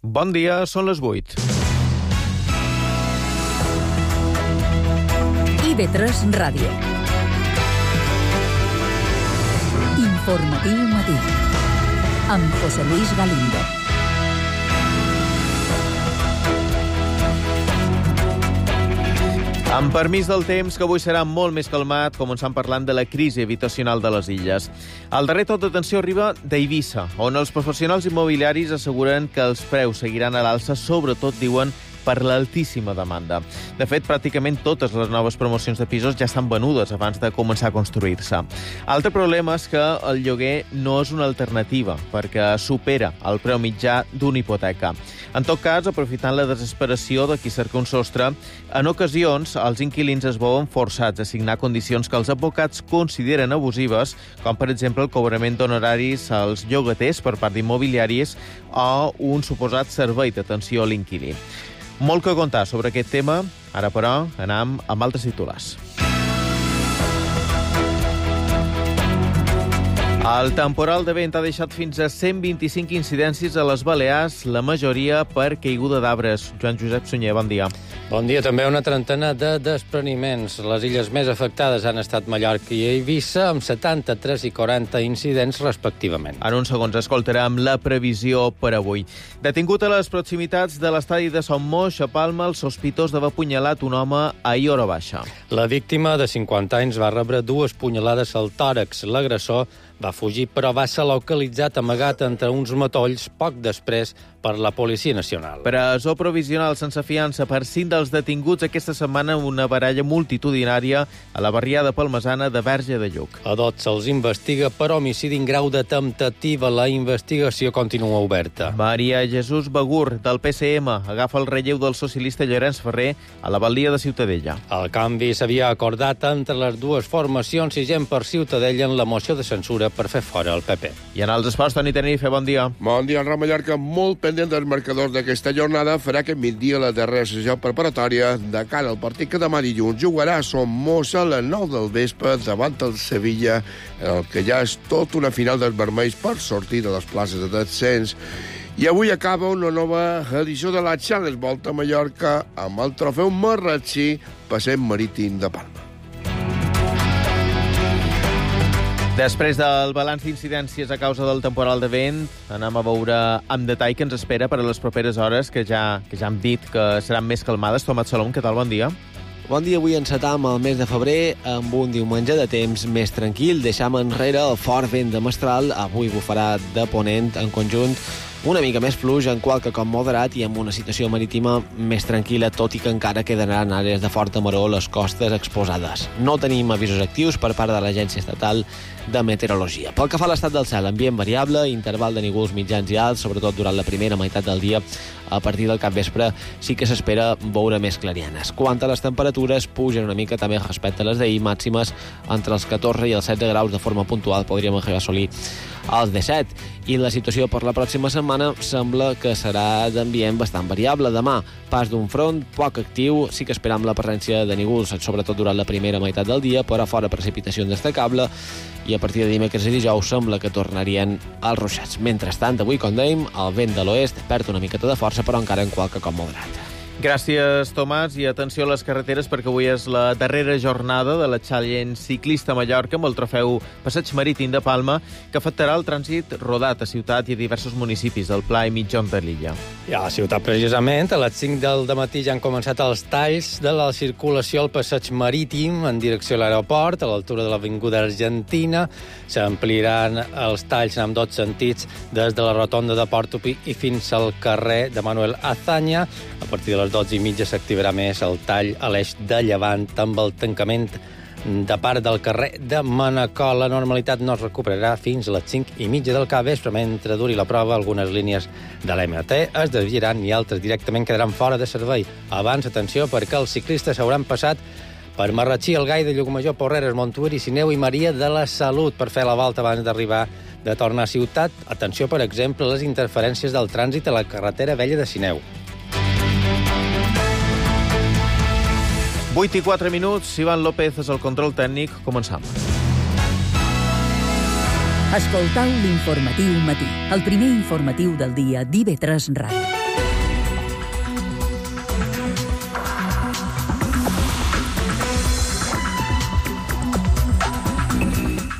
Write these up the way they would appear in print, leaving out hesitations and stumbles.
Bon dia, són les 8. IB3 Ràdio. Informatiu matí. Amb José Luis Galindo. Amb permís del temps, que avui serà molt més calmat, començant parlant de la crisi habitacional de les illes. El darrer tot d'atenció arriba d'Eivissa, on els professionals immobiliaris asseguren que els preus seguiran a l'alça, sobretot, diuen, per l'altíssima demanda. De fet, pràcticament totes les noves promocions de pisos ja estan venudes abans de començar a construir-se. Altre problema és que el lloguer no és una alternativa, perquè supera el preu mitjà d'una hipoteca. En tot cas, aprofitant la desesperació de qui cerca un sostre, en ocasions els inquilins es veuen forçats a signar condicions que els advocats consideren abusives, com per exemple el cobrament d'honoraris als llogaters per part d'immobiliaris o un suposat servei d'atenció a l'inquilí. Molt que contar sobre aquest tema. Ara, però, anem amb altres titulars. El temporal de vent ha deixat fins a 125 incidències a les Balears, la majoria per caiguda d'arbres. Joan Josep Sunyer, bon dia. Bon dia. També una trentena de despreniments. Les illes més afectades han estat Mallorca i Eivissa, amb 73 i 40 incidents respectivament. En uns segons escoltarem la previsió per avui. Detingut a les proximitats de l'estadi de Son Moix, a Palma, el sospitós d'haver apunyalat un home ahir a hora baixa. La víctima, de 50 anys, va rebre 2 punyalades al tòrax. L'agressor va fugir, però va ser localitzat amagat entre uns matolls poc després per la Policia Nacional. Presó provisional sense fiança per 5 dels detinguts aquesta setmana en una baralla multitudinària a la barriada palmesana de Verge de Lluc. A 12 se'ls investiga per homicidi en grau de temptativa. La investigació continua oberta. Maria Jesús Begur, del PSM, agafa el relleu del socialista Llorenç Ferrer a la batllia de Ciutadella. El canvi s'havia acordat entre les dues formacions i gent per Ciutadella en la moció de censura per fer fora el PP. I en els esports, Toni Tenerife, bon dia. Bon dia, el Real Mallorca, molt pendent dels marcadors d'aquesta jornada, farà aquest migdia la darrera sessió preparatòria de cara al partit que demà dilluns jugarà a Son Moix a les 9 del vespre davant el Sevilla, en el que ja és tot una final dels vermells per sortir de les places de descens. I avui acaba una nova edició de la Challenge Volta a Mallorca amb el trofeu Marratxí, passeig marítim de Palma. Després del balanç d'incidències a causa del temporal de vent, anem a veure amb detall què ens espera per a les properes hores, que ja hem dit que seran més calmades. Tomat Salom, què tal? Bon dia. Bon dia. Avui encetam el mes de febrer amb un diumenge de temps més tranquil. Deixam enrere el fort vent de mestral. Avui bufarà de ponent en conjunt una mica més fluix, en qualque com moderat, i amb una situació marítima més tranquil·la, tot i que encara quedaran àrees de forta maror a les costes exposades. No tenim avisos actius per part de l'Agència Estatal de Meteorologia. Pel que fa a l'estat del cel, ambient variable, interval de núvols mitjans i alts, sobretot durant la primera meitat del dia. A partir del capvespre sí que s'espera veure més clarianes. Quant a les temperatures, pugen una mica també respecte a les d'ahir, màximes entre els 14 i els 16 graus de forma puntual, podríem assolir els 17. I la situació per la pròxima setmana sembla que serà d'ambient bastant variable. Demà, pas d'un front poc actiu, sí que esperam la presència de núvols, sobretot durant la primera meitat del dia, però fora precipitació destacable, i a partir de dimecres i dijous sembla que tornarien els ruixats. Mentrestant, avui, com dèiem, el vent de l'oest perd una miqueta de força, però encara en qualque com moderat. Gràcies, Tomàs, i atenció a les carreteres, perquè avui és la darrera jornada de la Challenge Ciclista a Mallorca amb el trofeu Passeig Marítim de Palma, que afectarà el trànsit rodat a ciutat i a diversos municipis del Pla i mitjan de l'illa. I a la ciutat, precisament, a les 5 del dematí ja han començat els talls de la circulació al Passeig Marítim en direcció a l'aeroport, a l'altura de l'Avinguda Argentina. S'ampliaran els talls en ambdós sentits des de la rotonda de Pòrtopi i fins al carrer de Manuel Azaña. A partir de les 12:30 s'activarà més el tall a l'eix de llevant amb el tancament de part del carrer de Manacor. La normalitat no es recuperarà fins a les 5:30 del capvespre. Mentre duri la prova, algunes línies de l'MT es desviaran i altres directament quedaran fora de servei. Abans, atenció, perquè els ciclistes hauran passat per Marratxí, el Gai de Llucmajor, Porreres, Montuïri, Sineu i Maria de la Salut per fer la volta abans d'arribar de tornar a ciutat. Atenció, per exemple, a les interferències del trànsit a la carretera vella de Sineu. 8 i 4 minuts, Ivan López és el control tècnic. Començam. Escoltau l'informatiu matí, el primer informatiu del dia d'IB3 Ràdio.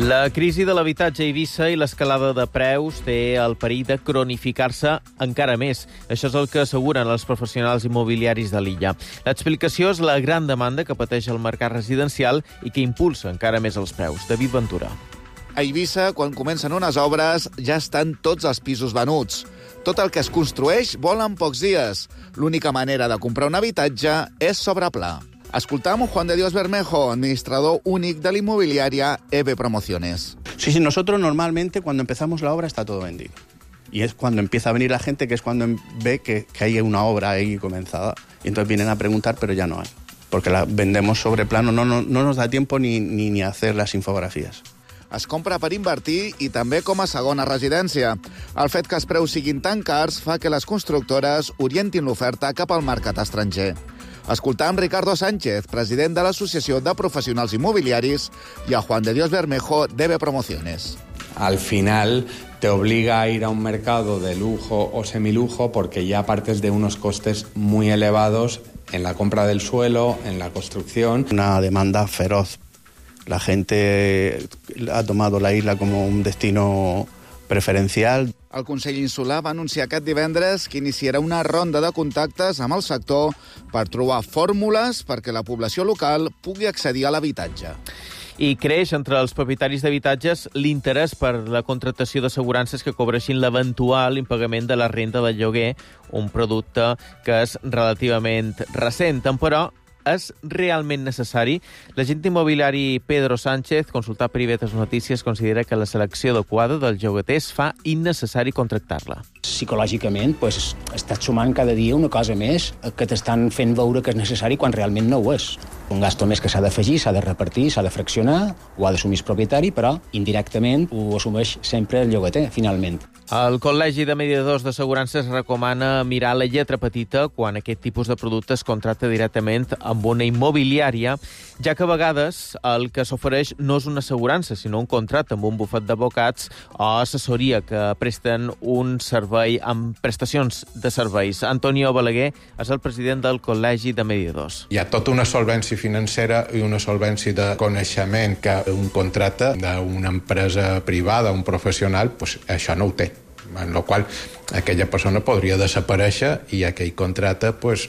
La crisi de l'habitatge a Eivissa i l'escalada de preus té el perill de cronificar-se encara més. Això és el que asseguren els professionals immobiliaris de l'illa. L'explicació és la gran demanda que pateix el mercat residencial i que impulsa encara més els preus. David Ventura. A Eivissa, quan comencen unes obres, ja estan tots els pisos venuts. Tot el que es construeix vola en pocs dies. L'única manera de comprar un habitatge és sobre pla. Escoltamos Juan de Dios Bermejo, administrador únic de la inmobiliaria EVE Promociones. Sí, nosotros normalmente cuando empezamos la obra está todo vendido. Y es cuando empieza a venir la gente, que es cuando ve que hay una obra ahí comenzada. Y entonces vienen a preguntar, pero ya no hay. Porque la vendemos sobre plano, no nos da tiempo ni hacer las infografías. Es compra per invertir i també com a segona residència. El fet que els preus siguin tan cars fa que les constructores orientin l'oferta cap al mercat estranger. Escoltam Ricardo Sánchez, president de l'Associació de Professionals Immobiliaris, y a Juan de Dios Bermejo, de EVE Promociones. Al final te obliga a ir a un mercado de lujo o semilujo porque ya partes de unos costes muy elevados en la compra del suelo, en la construcción. Una demanda feroz. La gente ha tomado la isla como un destino preferencial. El Consell Insular va anunciar aquest divendres que iniciarà una ronda de contactes amb el sector per trobar fórmules perquè la població local pugui accedir a l'habitatge. I creix entre els propietaris d'habitatges l'interès per la contractació d'assegurances que cobreixin l'eventual impagament de la renda del lloguer, un producte que és relativament recent, però és realment necessari? L'agent immobiliari Pedro Sánchez, consultat per IB3 Notícies, considera que la selecció adequada dels llogaters fa innecessari contractar-la. Psicològicament, estàs sumant cada dia una cosa més que t'estan fent veure que és necessari quan realment no ho és. Un gasto més que s'ha d'afegir, s'ha de repartir, s'ha de fraccionar, ho ha d'assumir el propietari, però indirectament ho assumeix sempre el llogater, finalment. El Col·legi de Mediadors d'Assegurances recomana mirar la lletra petita quan aquest tipus de producte es contracta directament amb una immobiliària, ja que a vegades el que s'ofereix no és una assegurança, sinó un contracte amb un bufet d'advocats o assessoria que presten un servei amb prestacions de serveis. Antonio Balaguer és el president del Col·legi de Mediadors. Hi ha tota una solvència financera i una solvència de coneixement que un contracte d'una empresa privada, un professional, això no ho té. En la qual aquella persona podria desaparèixer i aquell contracte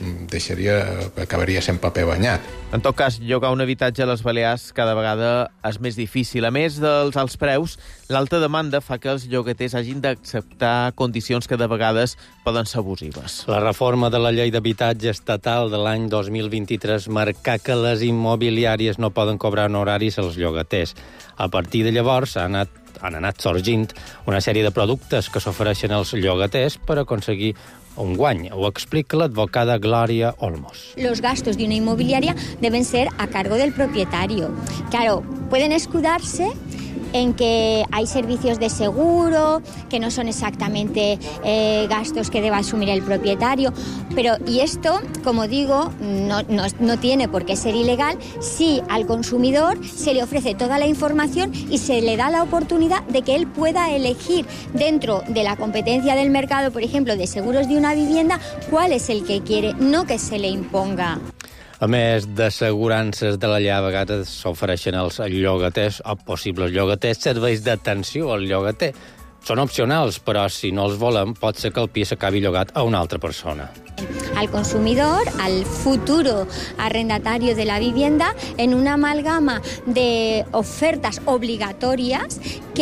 acabaria sent paper banyat. En tot cas, llogar un habitatge a les Balears cada vegada és més difícil. A més dels alts preus, l'alta demanda fa que els llogaters hagin d'acceptar condicions que de vegades poden ser abusives. La reforma de la llei d'habitatge estatal de l'any 2023 marcà que les immobiliàries no poden cobrar honoraris als llogaters. A partir de llavors han anat sorgint una sèrie de productes que s'ofereixen als llogaters per aconseguir un guany. Ho explica l'advocada Glòria Olmos. Los gastos de una inmobiliaria deben ser a cargo del propietario. Claro, pueden escudarse en que hay servicios de seguro, que no son exactamente gastos que deba asumir el propietario, y esto, como digo, no tiene por qué ser ilegal si al consumidor se le ofrece toda la información y se le da la oportunidad de que él pueda elegir dentro de la competencia del mercado, por ejemplo, de seguros de una vivienda, cuál es el que quiere, no que se le imponga. A més d'assegurances de la llar, a vegades s'ofereixen als llogaters o possibles llogaters serveis d'atenció al llogater. Són opcionals, però si no els volen, pot ser que el pis s'acabi llogat a una altra persona. Al consumidor, al futuro arrendatario de la vivienda, en una amalgama de ofertas obligatorias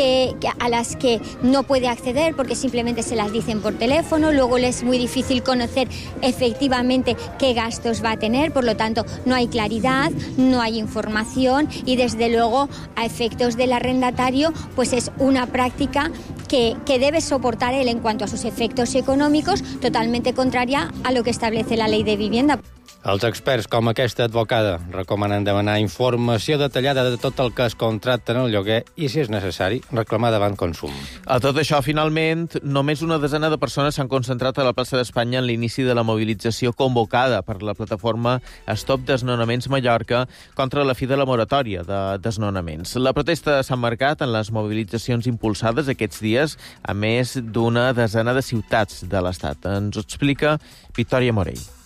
a las que no puede acceder porque simplemente se las dicen por teléfono, luego le es muy difícil conocer efectivamente qué gastos va a tener, por lo tanto no hay claridad, no hay información y desde luego a efectos del arrendatario pues es una práctica que debe soportar él en cuanto a sus efectos económicos, totalmente contraria a lo que establece la ley de vivienda. Els experts, com aquesta advocada, recomanen demanar informació detallada de tot el que es contracta en el lloguer i, si és necessari, reclamar davant Consum. A tot això, finalment, només una desena de persones s'han concentrat a la plaça d'Espanya en l'inici de la mobilització convocada per la plataforma Stop Desnonaments Mallorca contra la fi de la moratòria de desnonaments. La protesta s'ha marcat en les mobilitzacions impulsades aquests dies a més d'una desena de ciutats de l'Estat. Ens ho explica Victòria Morell.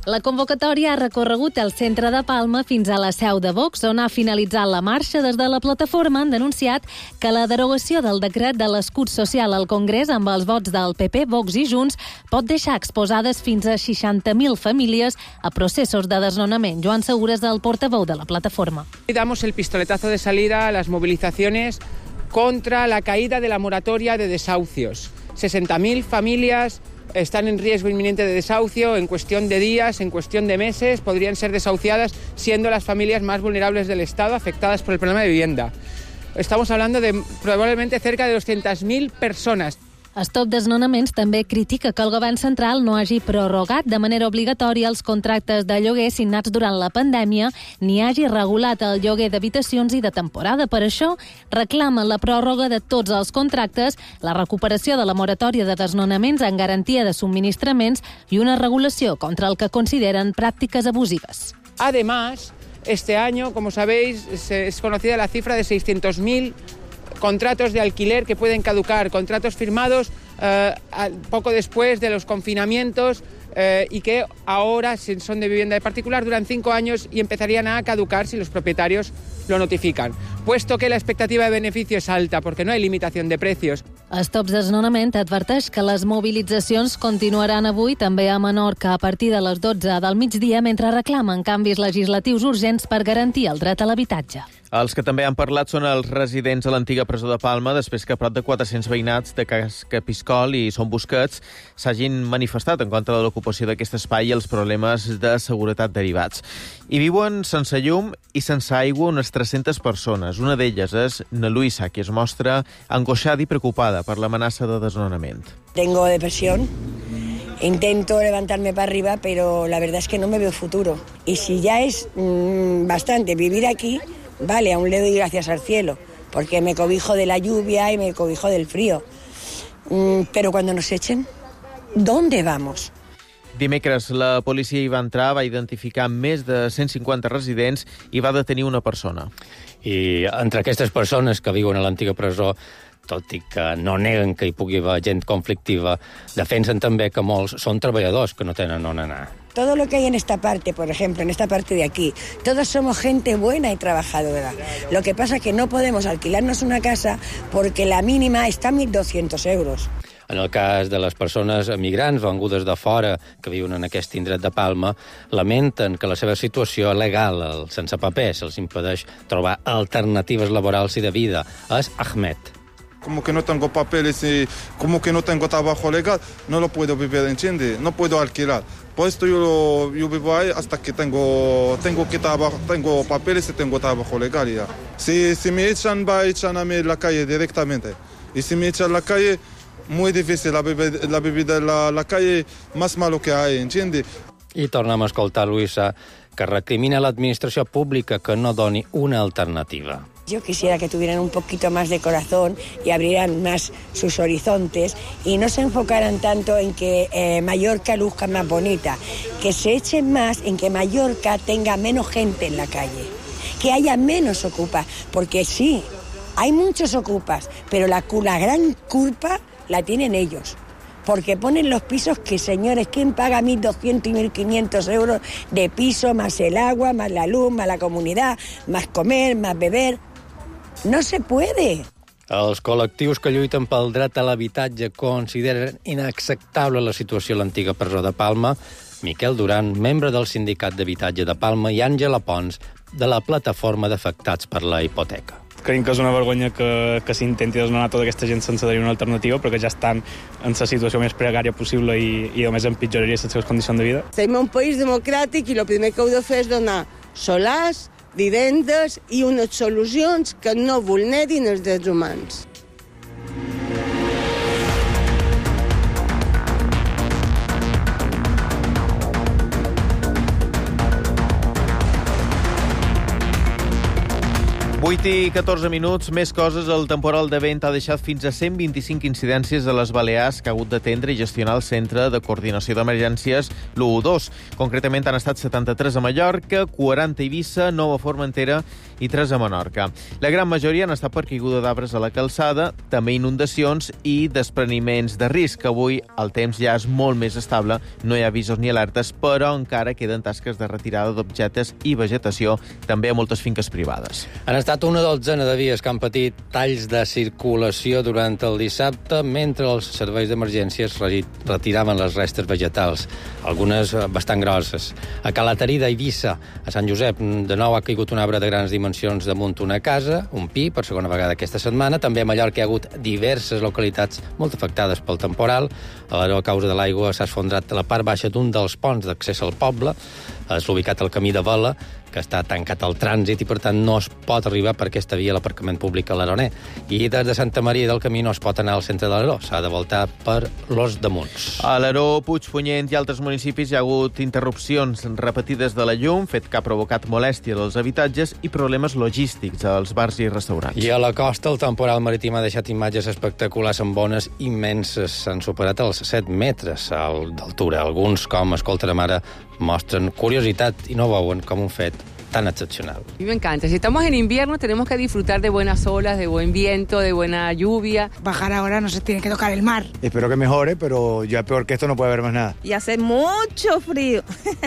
La convocatòria ha recorregut el centre de Palma fins a la seu de Vox, on ha finalitzat la marxa. Des de la plataforma han denunciat que la derogació del decret de l'escut social al Congrés amb els vots del PP, Vox i Junts pot deixar exposades fins a 60.000 famílies a processos de desnonament. Joan Segura és el portaveu de la plataforma. Damos el pistoletazo de salida a las movilizaciones contra la caída de la moratoria de desahucios. 60.000 familias están en riesgo inminente de desahucio. En cuestión de días, en cuestión de meses, podrían ser desahuciadas, siendo las familias más vulnerables del Estado afectadas por el problema de vivienda. Estamos hablando de probablemente cerca de 200.000 personas. Stop Desnonaments també critica que el govern central no hagi prorrogat de manera obligatòria els contractes de lloguer signats durant la pandèmia ni hagi regulat el lloguer d'habitacions i de temporada. Per això reclamen la pròrroga de tots els contractes, la recuperació de la moratòria de desnonaments en garantia de subministraments i una regulació contra el que consideren pràctiques abusives. Además, este año, como sabéis, es conocida la cifra de 600.000 contratos de alquiler que pueden caducar, contratos firmados poco después de los confinamientos y que ahora, si son de vivienda de particular, duran 5 años y empezarían a caducar si los propietarios lo notifican, puesto que la expectativa de beneficio es alta porque no hay limitación de precios. Stop Desnonament adverteix que les mobilitzacions continuaran avui també a Menorca a partir de les 12 del migdia mentre reclamen canvis legislatius urgents per garantir el dret a l'habitatge. Els que també han parlat són els residents a l'antiga presó de Palma després que prop de 400 veïnats de Capiscol i Son Busquets s'hagin manifestat en contra de l'ocupació d'aquest espai i els problemes de seguretat derivats. Hi viuen sense llum i sense aigua unes 300 persones. Una d'elles és na Luisa, que es mostra angoixada i preocupada per l'amenaça de desnonament. Tengo depresión. Intento levantarme para arriba, pero la verdad es que no me veo futuro. Y si ya es bastante vivir aquí, vale, aún le doy gracias al cielo, porque me cobijo de la lluvia y me cobijo del frío. Pero cuando nos echen, ¿dónde vamos? Dimecres la policia hi va entrar, va identificar més de 150 residents i va detenir una persona. I entre aquestes persones que viuen a l'antiga presó, tot i que no neguen que hi pugui haver gent conflictiva, defensen també que molts són treballadors que no tenen on anar. Todo lo que hay en esta parte, por ejemplo, en esta parte de aquí, todos somos gente buena y trabajadora. Lo que pasa es que no podemos alquilarnos una casa porque la mínima está a 1.200 euros. En el cas de les persones migrants vengudes de fora que viuen en aquest indret de Palma, lamenten que la seva situació legal, sense papers, els impedeix trobar alternatives laborals i de vida. És Ahmed. Como que no tengo papeles y como que no tengo trabajo legal, no lo puedo vivir, ¿entiende? No puedo alquilar. Por esto yo vivo ahí hasta que tengo papeles y tengo trabajo legal ya. Si me echan, va a echar a mí en la calle directamente. Y si me echan a la calle, muy difícil, la bebida en la calle, más malo que hay, ¿entiende? I tornem a escoltar Luisa, que recrimina a l'administració pública que no doni una alternativa. Yo quisiera que tuvieran un poquito más de corazón y abrieran más sus horizontes y no se enfocaran tanto en que Mallorca luzca más bonita, que se echen más en que Mallorca tenga menos gente en la calle, que haya menos ocupas, porque sí, hay muchos ocupas, pero la gran culpa la tienen ellos. Porque ponen los pisos que, señores, ¿quién paga 1.200 y 1.500 euros de piso, más el agua, más la luz, más la comunidad, más comer, más beber? No se puede. Els col·lectius que lluiten pel dret a l'habitatge consideren inacceptable la situació a l'antiga presó de Palma. Miquel Duran, membre del Sindicat d'Habitatge de Palma, i Àngela Pons, de la plataforma d'afectats per la hipoteca. Creiem que és una vergonya que s'intenti desnonar tota aquesta gent sense tenir una alternativa, perquè ja estan en la situació més precària possible i només empitjoraria les seves condicions de vida. Estem en un país democràtic i el primer que heu de fer és donar solars, vivendes i unes solucions que no vulnerin els drets humans. 8 i 14 minuts, més coses. El temporal de vent ha deixat fins a 125 incidències a les Balears que ha hagut d'atendre i gestionar el Centre de Coordinació d'Emergències, l'112. Concretament han estat 73 a Mallorca, 40 a Eivissa, 9 a Formentera i 3 a Menorca. La gran majoria han estat per caiguda d'arbres a la calçada, també inundacions i despreniments de risc. Avui el temps ja és molt més estable, no hi ha avisos ni alertes, però encara queden tasques de retirada d'objectes i vegetació, també a moltes finques privades. Han estat una dotzena de vies que han patit talls de circulació durant el dissabte mentre els serveis d'emergències retiraven les restes vegetals, algunes bastant grosses. A Calatarida, Eivissa, a Sant Josep, de nou ha caigut un arbre de grans dimensions damunt una casa, un pi, per segona vegada aquesta setmana. També a Mallorca hi ha hagut diverses localitats molt afectades pel temporal. A l'Aró, a causa de l'aigua, s'ha esfondrat la part baixa d'un dels ponts d'accés al poble. És ubicat al camí de Vela, que està tancat al trànsit i, per tant, no es pot arribar per aquesta via a l'aparcament públic a l'Aroner. I des de Santa Maria del Camí no es pot anar al centre de l'Aró, s'ha de voltar per Los Damunts. A l'Aró, Puigpunyent i altres municipis hi ha hagut interrupcions repetides de la llum, fet que ha provocat molèstia dels habitatges i problemes logístics als bars i restaurants. I a la costa, el temporal marítim ha deixat imatges espectaculars amb ones immenses. S'han superat els 7 metres d'altura. Alguns, com escoltarem ara, mostren curiositat i no veuen com un fet tan excepcional. A mí me encanta. Si estamos en invierno, tenemos que disfrutar de buenas olas, de buen viento, de buena lluvia. Bajar ahora no se tiene que tocar el mar. Espero que mejore, pero ya peor que esto no puede haber más nada. Y hace mucho frío.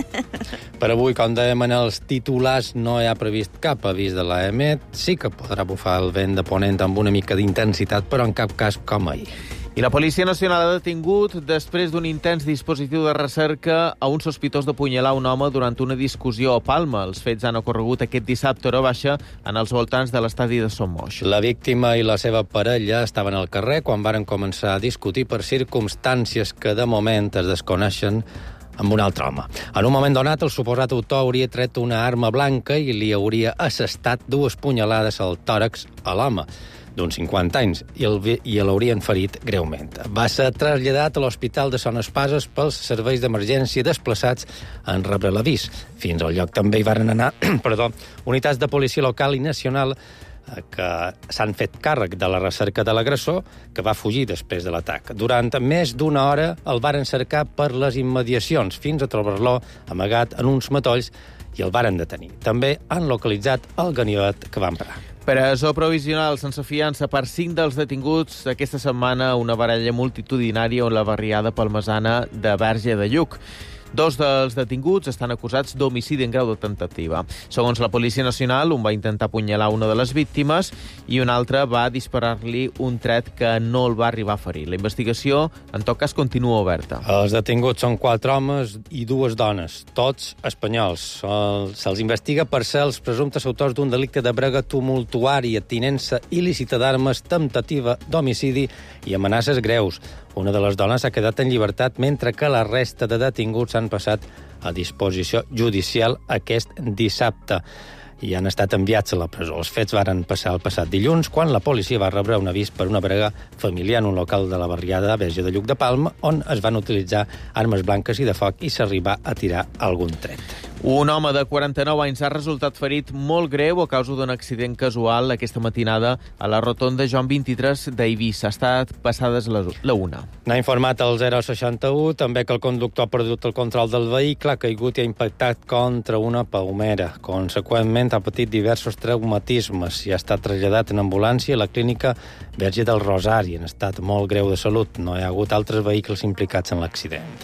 Per avui, com dèiem en els titulars, no hi ha previst cap avís de l'EMET. Sí que podrà bufar el vent de ponent amb una mica d'intensitat, però en cap cas com ahir. I la Policia Nacional ha detingut, després d'un intens dispositiu de recerca, a un sospitós d'apunyalar un home durant una discussió a Palma. Els fets han ocorregut aquest dissabte a hora baixa en els voltants de l'estadi de Son Moix. La víctima i la seva parella estaven al carrer quan varen començar a discutir per circumstàncies que de moment es desconeixen amb un altre home. En un moment donat, el suposat autor hauria tret una arma blanca i li hauria assestat 2 punyalades al tòrax a l'home, d'uns 50 anys, i l'haurien ferit greument. Va ser traslladat a l'Hospital de Son Espases pels serveis d'emergència desplaçats en rebre l'avís. Fins al lloc també hi varen anar unitats de policia local i nacional que s'han fet càrrec de la recerca de l'agressor, que va fugir després de l'atac. Durant més d'una hora el varen cercar per les immediacions, fins a trobar-lo amagat en uns matolls, i el varen detenir. També han localitzat el ganivet que va emprar. Presó provisional sense fiança per 5 dels detinguts aquesta setmana, una baralla multitudinària on la barriada palmesana de Verge de Lluc. 2 dels detinguts estan acusats d'homicidi en grau de tentativa. Segons la Policia Nacional, un va intentar apunyalar una de les víctimes i un altre va disparar-li un tret que no el va arribar a ferir. La investigació, en tot cas, continua oberta. Els detinguts són 4 homes i 2 dones, tots espanyols. Se'ls investiga per ser els presumptes autors d'un delicte de brega tumultuària, tinença il·lícita d'armes, temptativa d'homicidi i amenaces greus. Una de les dones ha quedat en llibertat, mentre que la resta de detinguts han passat a disposició judicial aquest dissabte i han estat enviats a la presó. Els fets varen passar el passat dilluns, quan la policia va rebre un avís per una brega familiar en un local de la barriada Verge de Lluc de Palma, on es van utilitzar armes blanques i de foc i s'arribà a tirar algun tret. Un home de 49 anys ha resultat ferit molt greu a causa d'un accident casual aquesta matinada a la rotonda Joan 23 d'Eivissa. Ha estat passades la 1. N'ha informat el 061 també que el conductor ha perdut el control del vehicle, ha caigut i ha impactat contra una palmera. Conseqüentment, ha patit diversos traumatismes i ha estat traslladat en ambulància a la clínica Verge del Rosari, en estat molt greu de salut. No hi ha hagut altres vehicles implicats en l'accident.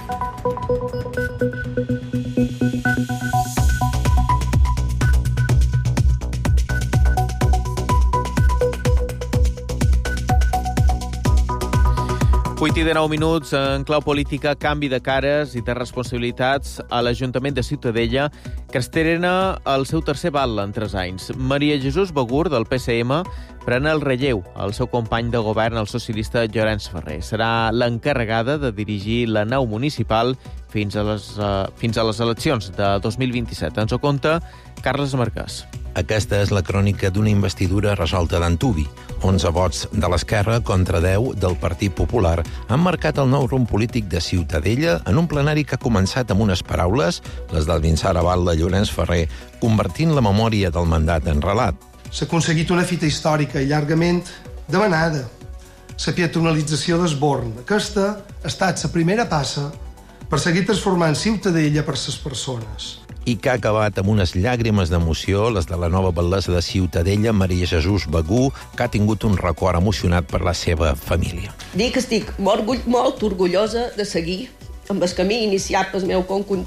Vuit i 19 minuts, en clau política, canvi de cares i de responsabilitats a l'Ajuntament de Ciutadella, que estrena el seu tercer val en 3 anys. Maria Jesús Begur, del PSM, pren el relleu al seu company de govern, el socialista Llorenç Ferrer. Serà l'encarregada de dirigir la nau municipal fins a les eleccions de 2027. Ens ho conta Carles Marquès. Aquesta és la crònica d'una investidura resolta d'antuvi. 11 vots de l'esquerra contra 10 del Partit Popular han marcat el nou rumb polític de Ciutadella en un plenari que ha començat amb unes paraules, les del Vinçà Raval de Llorenç Ferrer, convertint la memòria del mandat en relat. S'ha aconseguit una fita històrica i llargament demanada, la pietonalització d'Esborn. Aquesta ha estat la primera passa per seguir transformant Ciutadella per les persones. I que ha acabat amb unes llàgrimes d'emoció, les de la nova batllessa de Ciutadella, Maria Jesús Bagú, que ha tingut un record emocionat per la seva família. Dic que estic molt orgullosa de seguir amb el camí iniciat pel meu concuny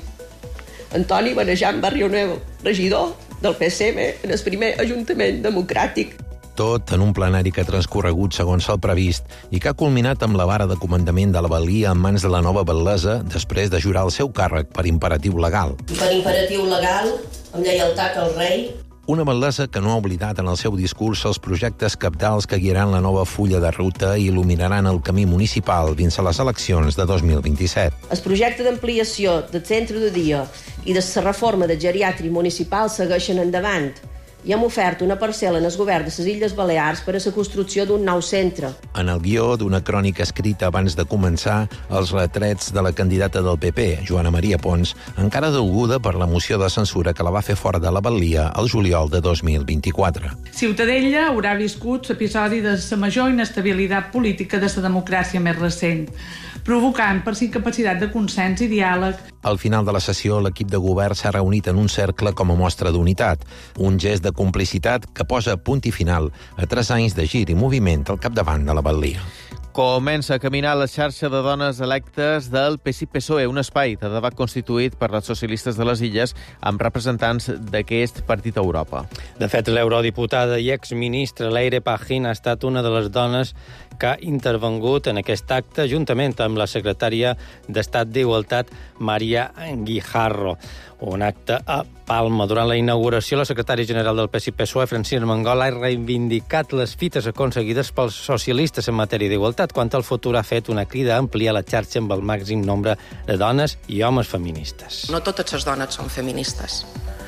Antoni Benejam Barrionuevo, regidor del PSM en el primer Ajuntament Democràtic. Tot en un plenari que ha transcorregut segons el previst i que ha culminat amb la vara de comandament de la batllia en mans de la nova batllessa després de jurar el seu càrrec per imperatiu legal. Per imperatiu legal, amb lleialtat al rei. Una batllessa que no ha oblidat en el seu discurs els projectes cabdals que guiaran la nova fulla de ruta i il·luminaran el camí municipal fins a les eleccions de 2027. El projecte d'ampliació del centre de dia i de la reforma del geriàtric municipal segueixen endavant i hem ofert una parcel·la en el govern de les Illes Balears per a la construcció d'un nou centre. En el guió d'una crònica escrita abans de començar, els retrets de la candidata del PP, Joana Maria Pons, encara dolguda per la moció de censura que la va fer fora de la batllia el juliol de 2024. Ciutadella haurà viscut l'episodi de la major inestabilitat política de la democràcia més recent, provocant per si incapacitat de consens i diàleg. Al final de la sessió, l'equip de govern s'ha reunit en un cercle com a mostra d'unitat, un gest de complicitat que posa punt i final a 3 anys de gir i moviment al capdavant de la batllia. Comença a caminar la xarxa de dones electes del PSI-PSOE, un espai de debat constituït per les socialistes de les Illes amb representants d'aquest partit a Europa. De fet, l'eurodiputada i exministra Leire Pajín ha estat una de les dones que ha intervengut en aquest acte juntament amb la secretària d'Estat d'Igualtat, Maria Guijarro. Un acte a Palma. Durant la inauguració, la secretària general del PSI-PSOE, Francina Armengol, ha reivindicat les fites aconseguides pels socialistes en matèria d'igualtat. Quant al futur, ha fet una crida a ampliar la xarxa amb el màxim nombre de dones i homes feministes. No totes les dones són feministes.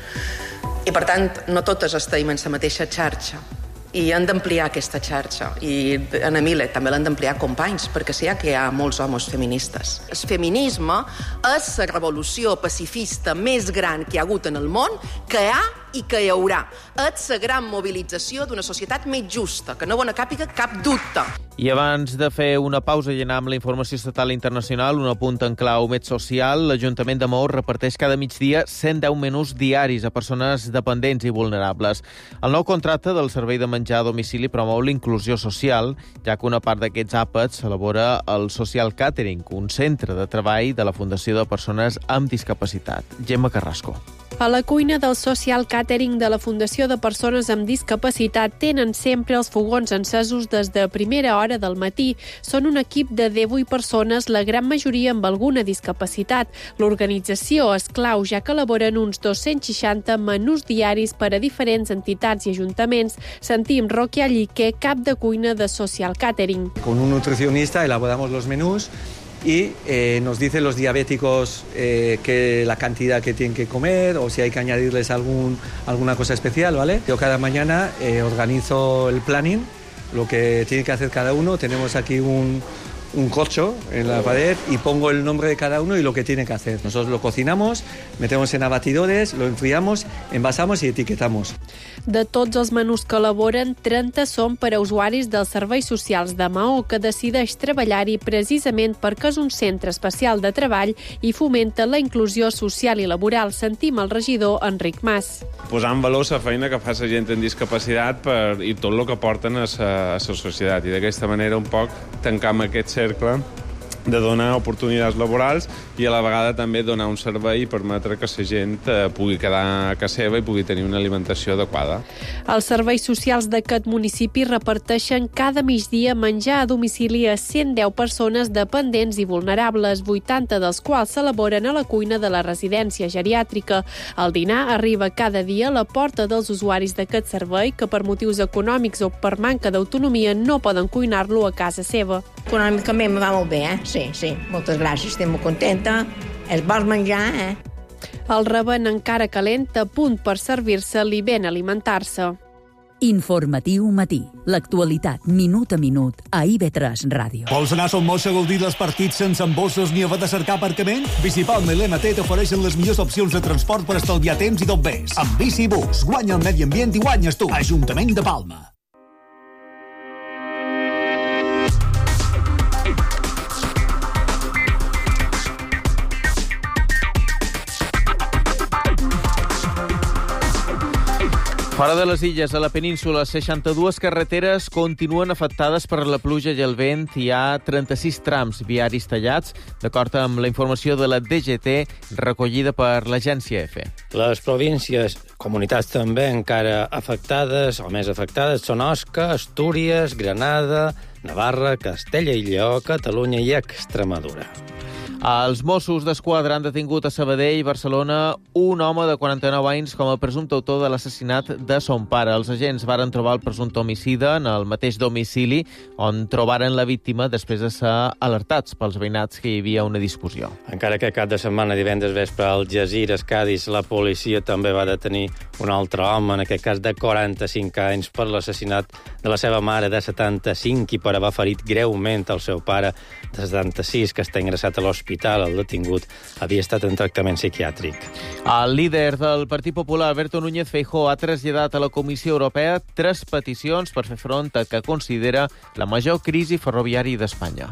I, per tant, no totes estem en la mateixa xarxa. I han d'ampliar aquesta xarxa. I en Emile també l'han d'ampliar companys, perquè sé que hi ha molts homes feministes. El feminisme és la revolució pacifista més gran que hi ha hagut en el món, que hi ha i que hi haurà. És la gran mobilització d'una societat més justa, que no bona càpiga cap dubte. I abans de fer una pausa i anar amb la informació estatal i internacional, un apunt en clau més social, l'Ajuntament de Maó reparteix cada migdia 110 menús diaris a persones dependents i vulnerables. El nou contracte del servei de menjar a domicili promou l'inclusió social, ja que una part d'aquests àpats s'elabora el Social Catering, un centre de treball de la Fundació de Persones amb Discapacitat. Gemma Carrasco. A la cuina del Social Catering de la Fundació de Persones amb Discapacitat tenen sempre els fogons encesos des de primera hora del matí. Són un equip de 18 persones, la gran majoria amb alguna discapacitat. L'organització és clau, ja que elaboren uns 260 menús diaris per a diferents entitats i ajuntaments. Sentim Roque Allique, cap de cuina de Social Catering. Con un nutricionista elaboramos los menús y nos dicen los diabéticos que la cantidad que tienen que comer o si hay que añadirles alguna cosa especial, ¿vale? Yo cada mañana organizo el planning, lo que tiene que hacer cada uno. Tenemos aquí un corcho en la pared y pongo el nombre de cada uno y lo que tiene que hacer. Nosotros lo cocinamos, metemos en abatidores, lo enfriamos, envasamos y etiquetamos. De tots els menús que elaboren, 30 són per a usuaris dels serveis socials de Maó, que decideix treballar-hi precisament perquè és un centre especial de treball i fomenta la inclusió social i laboral. Sentim el regidor Enric Mas. Posar en valor la feina que fa la gent amb discapacitat i tot el que porten a la societat. I d'aquesta manera un poc tancam aquest cercle de donar oportunitats laborals i a la vegada també donar un servei i permetre que la gent pugui quedar a casa seva i pugui tenir una alimentació adequada. Els serveis socials d'aquest municipi reparteixen cada migdia menjar a domicili a 110 persones dependents i vulnerables, 80 dels quals s'elaboren a la cuina de la residència geriàtrica. El dinar arriba cada dia a la porta dels usuaris d'aquest servei que per motius econòmics o per manca d'autonomia no poden cuinar-lo a casa seva. Econòmicament me va molt bé, Sí, moltes gràcies, estic molt contenta. És bo menjar, El reben encara calent, a punt per servir-se-li ben alimentar-se. Informatiu matí. L'actualitat minut a minut a IB3 Ràdio. Vols anar a Son Moix a gaudir dels partits sense embossos ni haver de cercar aparcament? Bicipalma i l'MT t'ofereixen les millors opcions de transport per estalviar temps i tot més. Amb Bicibus, guanya el medi ambient i guanyes tu. Ajuntament de Palma. Fora de les illes, a la península, 62 carreteres continuen afectades per la pluja i el vent. Hi ha 36 trams viaris tallats, d'acord amb la informació de la DGT recollida per l'agència EFE. Les províncies, comunitats també encara afectades o més afectades, són Osca, Astúries, Granada, Navarra, Castella i Lleó, Catalunya i Extremadura. Els Mossos d'Esquadra han detingut a Sabadell i Barcelona un home de 49 anys com a presumpte autor de l'assassinat de son pare. Els agents varen trobar el presumpte homicida en el mateix domicili on trobaren la víctima després de ser alertats pels veïnats que hi havia una discussió. Encara que cap de setmana, divendres vespre, al Algesires, Cádiz, la policia també va detenir un altre home, en aquest cas de 45 anys, per l'assassinat de la seva mare de 75 i per haver ferit greument el seu pare de 76, que està ingressat a l'hospital. El detingut havia estat en tractament psiquiàtric. El líder del Partit Popular, Alberto Núñez Feijóo, ha traslladat a la Comissió Europea 3 peticions per fer front a que considera la major crisi ferroviària d'Espanya.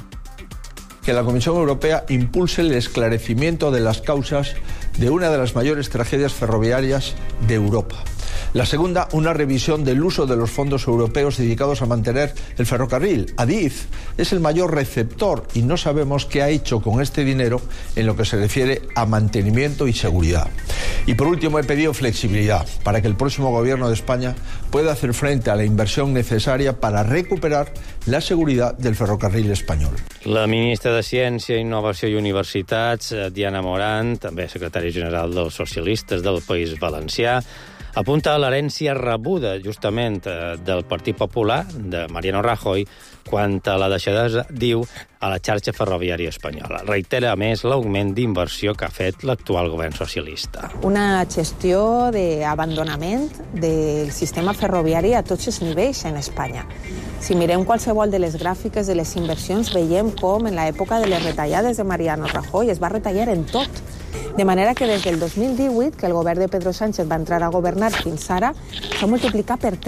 Que la Comisión Europea impulse el esclarecimiento de las causas de una de las mayores tragedias ferroviarias de Europa. La segunda, una revisión del uso de los fondos europeos dedicados a mantener el ferrocarril. Adif es el mayor receptor y no sabemos qué ha hecho con este dinero en lo que se refiere a mantenimiento y seguridad. Y por último, he pedido flexibilidad para que el próximo gobierno de España pueda hacer frente a la inversión necesaria para recuperar la seguridad del ferrocarril español. La ministra de Ciència, Innovació i Universitats, Diana Morant, també secretària general dels socialistes del País Valencià, apunta a l'herència rebuda, justament, del Partit Popular, de Mariano Rajoy, quant a la deixadesa, diu, a la xarxa ferroviària espanyola. Reitera, a més, l'augment d'inversió que ha fet l'actual govern socialista. Una gestió d'abandonament del sistema ferroviari a tots els nivells en Espanya. Si mirem qualsevol de les gràfiques de les inversions, veiem com en l'època de les retallades de Mariano Rajoy es va retallar en tot. De manera que des del 2018, que el govern de Pedro Sánchez va entrar a governar fins ara, s'ha multiplicat per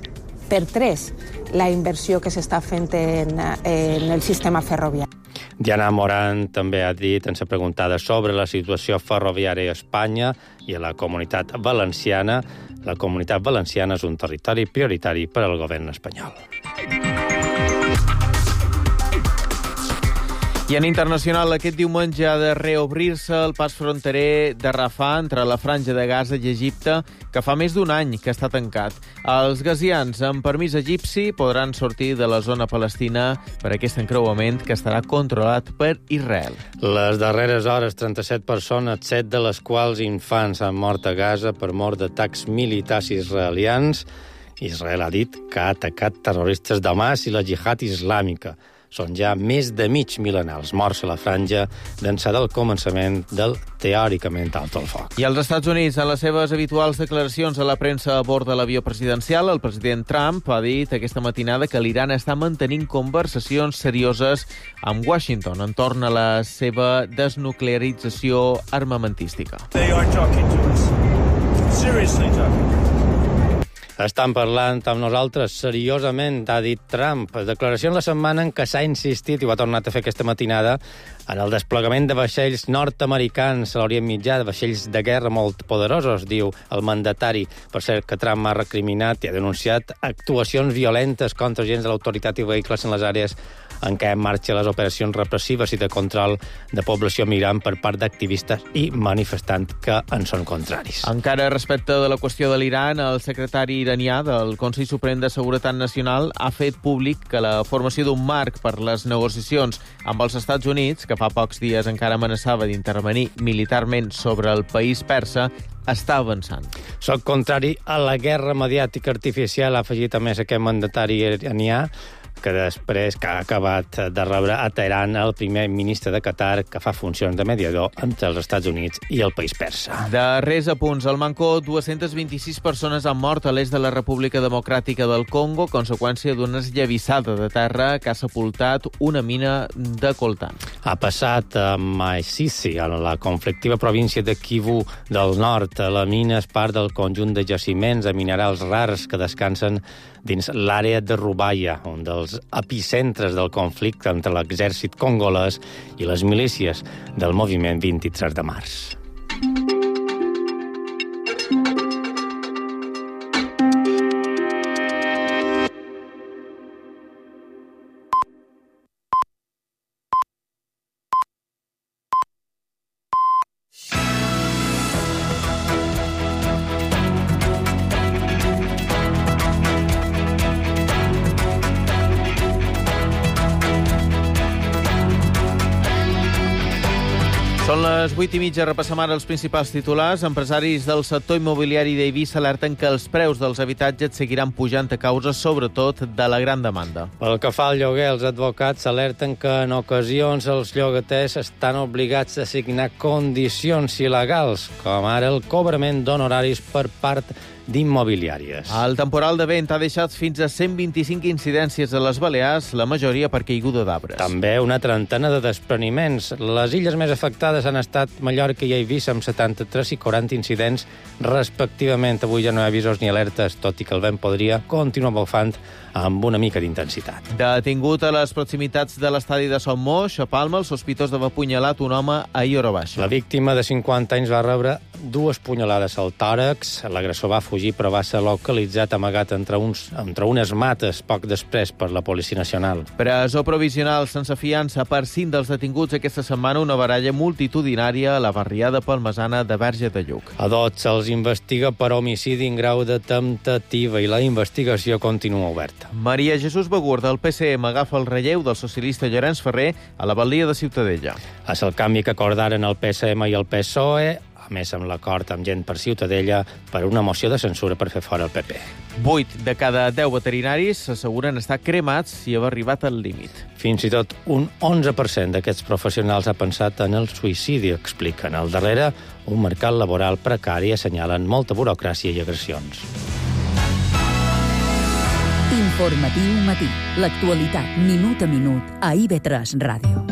3 la inversió que s'està fent en el sistema ferroviari. Diana Morant també ha dit, en sa preguntada sobre la situació ferroviària a Espanya i a la Comunitat Valenciana. La Comunitat Valenciana és un territori prioritari per al govern espanyol. I en internacional, aquest diumenge ha de reobrir-se el pas fronterer de Rafah entre la Franja de Gaza i Egipte, que fa més d'un any que està tancat. Els gazians amb permís egipci podran sortir de la zona palestina per aquest encreuament que estarà controlat per Israel. Les darreres hores, 37 persones, 7 de les quals infants, han mort a Gaza per mort d'atacs militars israelians. Israel ha dit que ha atacat terroristes d'Hamas i la Jihad Islàmica. Són ja més de mig milenar els morts a la franja d'ençà del començament del teòricament alto el foc. I als Estats Units, en les seves habituals declaracions a la premsa a bord de l'avió presidencial, el president Trump ha dit aquesta matinada que l'Iran està mantenint conversacions serioses amb Washington entorn a la seva desnuclearització armamentística. They are talking to us. Seriously talking. Estan parlant amb nosaltres seriosament, ha dit Trump. Declaració en la setmana en què s'ha insistit, i ho ha tornat a fer aquesta matinada, en el desplegament de vaixells nord-americans a l'Orient Mitjà, de vaixells de guerra molt poderosos, diu el mandatari. Per cert, que Trump ha recriminat i ha denunciat actuacions violentes contra agents de l'autoritat i vehicles en les àrees en què en marxa les operacions repressives i de control de població migrant per part d'activistes i manifestants que en són contraris. Encara respecte de la qüestió de l'Iran, el secretari iranià del Consell Suprem de Seguretat Nacional ha fet públic que la formació d'un marc per les negociacions amb els Estats Units, que fa pocs dies encara amenaçava d'intervenir militarment sobre el país persa, està avançant. Soc contrari a la guerra mediàtica artificial, ha afegit a més aquest mandatari iranià, que després que ha acabat de rebre a Teheran el primer ministre de Qatar, que fa funcions de mediador entre els Estats Units i el país persa. Darrers apunts. Al Mancó, 226 persones han mort a l'est de la República Democràtica del Congo, conseqüència d'una esllavissada de terra que ha sepultat una mina de coltan. Ha passat a Masisi, a la conflictiva província de Kivu del Nord. La mina és part del conjunt de jaciments de minerals rars que descansen dins l'àrea de Rubaya, un dels epicentres del conflicte entre l'exèrcit congolès i les milícies del moviment 23 de març. Són les 8:30, repassem ara els principals titulars. Empresaris del sector immobiliari d'Eivissa alerten que els preus dels habitatges seguiran pujant a causa, sobretot, de la gran demanda. Pel que fa al lloguer, els advocats alerten que en ocasions els llogaters estan obligats a signar condicions il·legals, com ara el cobrament d'honoraris per part d'immobiliàries. El temporal de vent ha deixat fins a 125 incidències a les Balears, la majoria per caiguda d'arbres. També una trentena de despreniments. Les illes més afectades han estat Mallorca i Eivissa, amb 73 i 40 incidents respectivament. Avui ja no hi ha avisos ni alertes, tot i que el vent podria continuar bufant amb una mica d'intensitat. Detingut a les proximitats de l'estadi de Son Moix, a Palma, el sospitós d'haver apunyalat un home a Iorobaixa. La víctima de 50 anys va rebre 2 punyalades al tòrax. L'agressor va fugir, però va ser localitzat amagat entre unes mates poc després per la Policia Nacional. Presó provisional sense fiança per 5 dels detinguts aquesta setmana, una baralla multitudinària a la barriada palmesana de Verge de Lluc. A 12 se'ls investiga per homicidi en grau de temptativa i la investigació continua oberta. Maria Jesús Begur, del PSM, agafa el relleu del socialista Llorenç Ferrer a la batllia de Ciutadella. És el canvi que acordaren el PSM i el PSOE, a més amb l'acord amb gent per Ciutadella, per una moció de censura per fer fora el PP. 8 de cada 10 veterinaris s'asseguren estar cremats i haver arribat al límit. Fins i tot un 11% d'aquests professionals ha pensat en el suïcidi, expliquen. Al darrere, un mercat laboral precari, assenyalen molta burocràcia i agressions. Informatiu matí. L'actualitat, minut a minut, a IB3 Ràdio.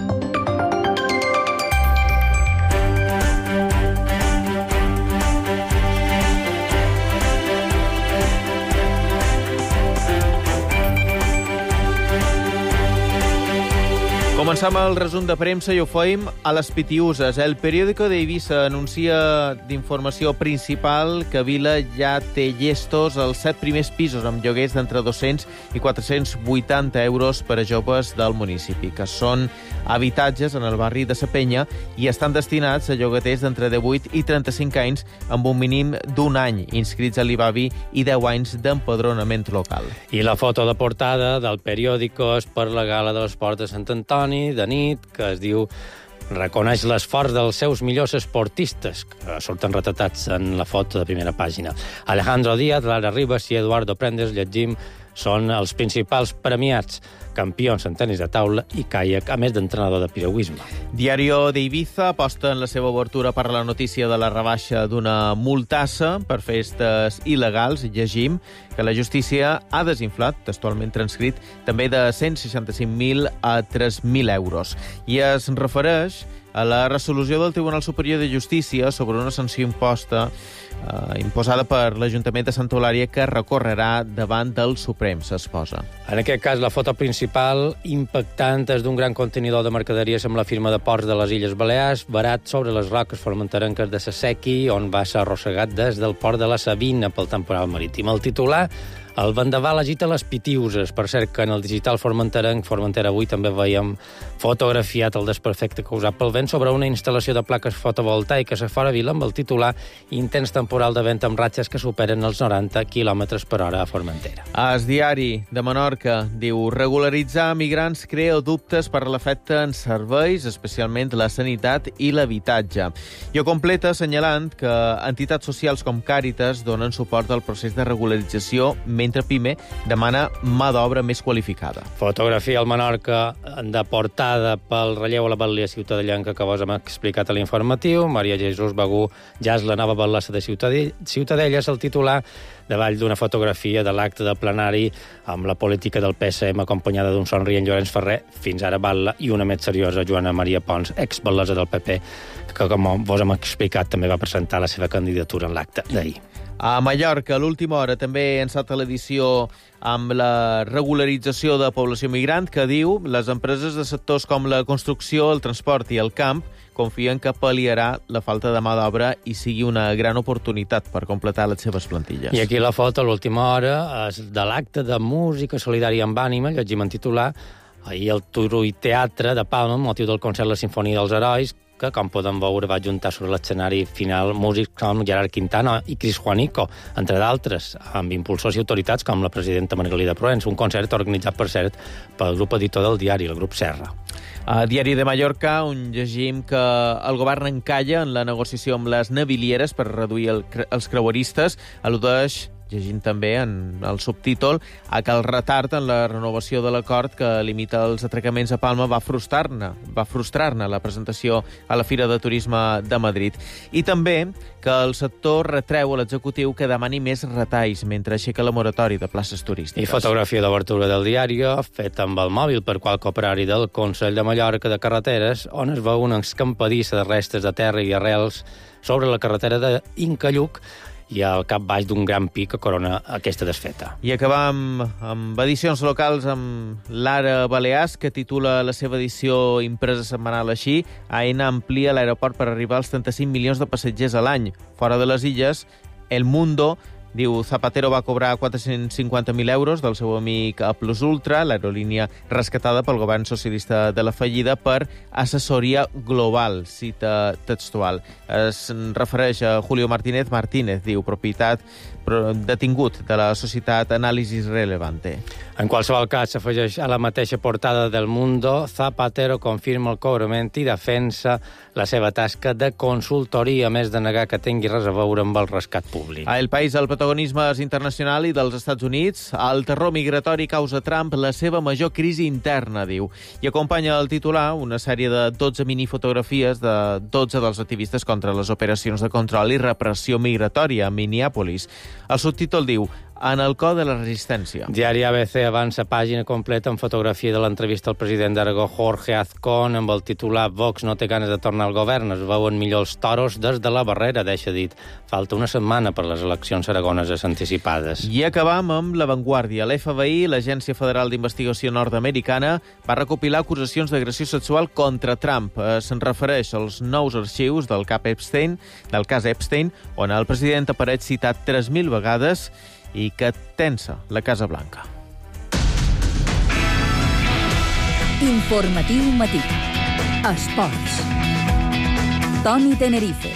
Comencem el resum de premsa i ho feim a les Pitiuses. El periòdico d'Eivissa anuncia d'informació principal que Vila ja té llestos els 7 primers pisos amb lloguers d'entre 200 i 480 euros per a joves del municipi, que són habitatges en el barri de Sa Penya i estan destinats a llogaters d'entre 18 i 35 anys amb un mínim d'un any inscrits a l'IBAVI i 10 anys d'empadronament local. I la foto de portada del periòdico és per la gala de l'Esport de Sant Antoni, de nit, que es diu reconeix l'esforç dels seus millors esportistes, que surten retratats en la foto de primera pàgina. Alejandro Díaz, Lara Ribas i Eduardo Prendes, llegim, són els principals premiats, campions en tenis de taula i caiac, a més d'entrenador de piragüisme. Diario d'Eivissa aposta en la seva obertura per la notícia de la rebaixa d'una multassa per festes il·legals. Llegim que la justícia ha desinflat, textualment transcrit, també de 165.000 a 3.000 euros. I es refereix a la resolució del Tribunal Superior de Justícia sobre una sanció imposada per l'Ajuntament de Santa Eulària que recorrerà davant del Suprem, s'exposa. En aquest cas, la foto principal impactant és d'un gran contenidor de mercaderies amb la firma de ports de les Illes Balears, barat sobre les roques formenterenques de Sasequi, on va ser arrossegat des del port de la Sabina pel temporal marítim. El titular: el vendaval agita les Pitiuses. Per cert, que en el digital formenterenc, Formentera avui, també veiem fotografiat el desperfecte causat pel vent sobre una instal·lació de plaques fotovoltaiques a fora Vila amb el titular intens temporal de vent amb ratxes que superen els 90 km per hora a Formentera. Es Diari de Menorca diu: regularitzar migrants crea dubtes per l'efecte en serveis, especialment la sanitat i l'habitatge. I ho completa assenyalant que entitats socials com Càritas donen suport al procés de regularització mentre Pime demana mà d'obra més qualificada. Fotografia al Menorca de portada pel relleu a la Batllia ciutadellenca que vos hem explicat a l'informatiu. Maria Jesús Bagú ja és la nova batlessa de Ciutadella, és el titular davall d'una fotografia de l'acte de plenari amb la política del PSM acompanyada d'un somrient Llorenç Ferrer, fins ara batla, i una més seriosa, Joana Maria Pons, exbatlessa del PP, que, com vos hem explicat, també va presentar la seva candidatura en l'acte d'ahir. A Mallorca, a l'última hora, també ha enceta l'edició amb la regularització de població migrant, que diu les empreses de sectors com la construcció, el transport i el camp confien que pal·liarà la falta de mà d'obra i sigui una gran oportunitat per completar les seves plantilles. I aquí la foto, a l'última hora, és de l'acte de música solidària amb ànima, llegim en titular, ahir el Turull Teatre de Palma, amb motiu del concert La Sinfonia dels Herois, que, com podem veure, va juntar sobre l'escenari final músics com Gerard Quintana i Cris Juanico, entre d'altres, amb impulsors i autoritats com la presidenta Margalida Proens, un concert organitzat, per cert, pel grup editor del diari, el grup Serra. A Diari de Mallorca, on llegim que el govern encalla en la negociació amb les navilieres per reduir els creueristes, al·ludeix, llegint també en el subtítol, a que el retard en la renovació de l'acord que limita els atracaments a Palma va frustrar-ne la presentació a la Fira de Turisme de Madrid. I també que el sector retreu a l'executiu que demani més retalls mentre aixeca la moratòria de places turístiques. I fotografia d'obertura del diari feta amb el mòbil per qualque operari del Consell de Mallorca de Carreteres, on es veu una escampadissa de restes de terra i arrels sobre la carretera d'Incalluc i al cap baix d'un gran pic que corona aquesta desfeta. I acabam amb edicions locals amb l'Ara Balears, que titula la seva edició impresa setmanal així: AENA amplia l'aeroport per arribar als 35 milions de passatgers a l'any. Fora de les illes, El Mundo diu Zapatero va cobrar 450.000 euros del seu amic A Plus Ultra, l'aerolínia rescatada pel govern socialista de la fallida, per assessoria global, cita textual. Es refereix a Julio Martínez, diu, propietat detingut de la societat Análisis Relevante. En qualsevol cas, s'afegeix a la mateixa portada del Mundo: Zapatero confirma el cobrament i defensa la seva tasca de consultoria, a més de negar que tingui res a veure amb el rescat públic. A El País, el protagonisme és internacional i dels Estats Units. El terror migratori causa Trump la seva major crisi interna, diu. I acompanya el titular una sèrie de 12 minifotografies de 12 dels activistes contra les operacions de control i repressió migratòria a Minneapolis. El subtítol diu En el cor de la resistència. Diari ABC avança pàgina completa amb fotografia de l'entrevista al president d'Aragó, Jorge Azcón, amb el titular Vox no té ganes de tornar al govern, es veuen millor els toros des de la barrera, deixa dit. Falta una setmana per les eleccions aragoneses anticipades. I acabam amb La Vanguardia. L'FBI, l'Agència Federal d'Investigació Nord-Americana, va recopilar acusacions d'agressió sexual contra Trump. Se'n refereix als nous arxius del cas Epstein, on el president apareix citat 3.000 vegades i que tensa la Casa Blanca. Informatiu matí. Esports. Toni Tenerife.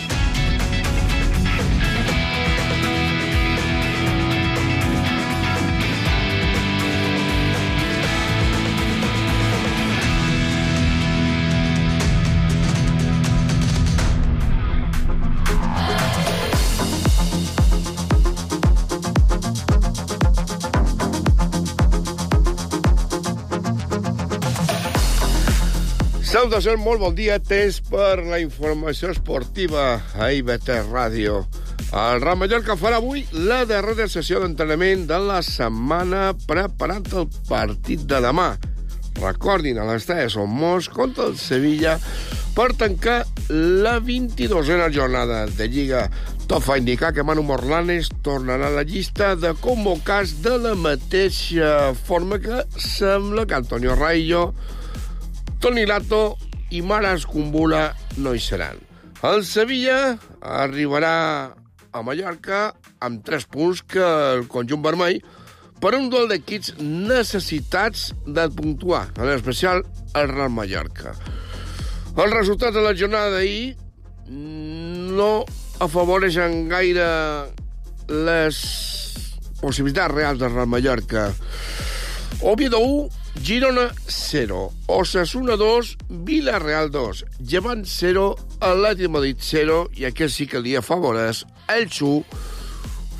Salutacions, molt bon dia. Temps per la informació esportiva a IB3 Ràdio. El Real Mallorca farà avui la darrera sessió d'entrenament de la setmana preparant el partit de demà. Recordin, a l'Estadi Somos contra el Sevilla per tancar la 22a jornada de Lliga. Tot fa indicar que Manu Morlanes tornarà a la llista de convocats de la mateixa forma que sembla que Antonio Raillo, Toni Lato i Maras Kumbula no hi seran. El Sevilla arribarà a Mallorca amb 3 punts que el conjunt vermell per un duel d'equips necessitats de puntuar, en especial el Real Mallorca. Els resultats de la jornada d'ahir no afavoreixen gaire les possibilitats reals del Real Mallorca. Oviedo 1, Girona 0, Osasuna 2, Villarreal 2, Llevant 0, Atlètic Madrid 0, i aquest sí que li afavoreix el Elx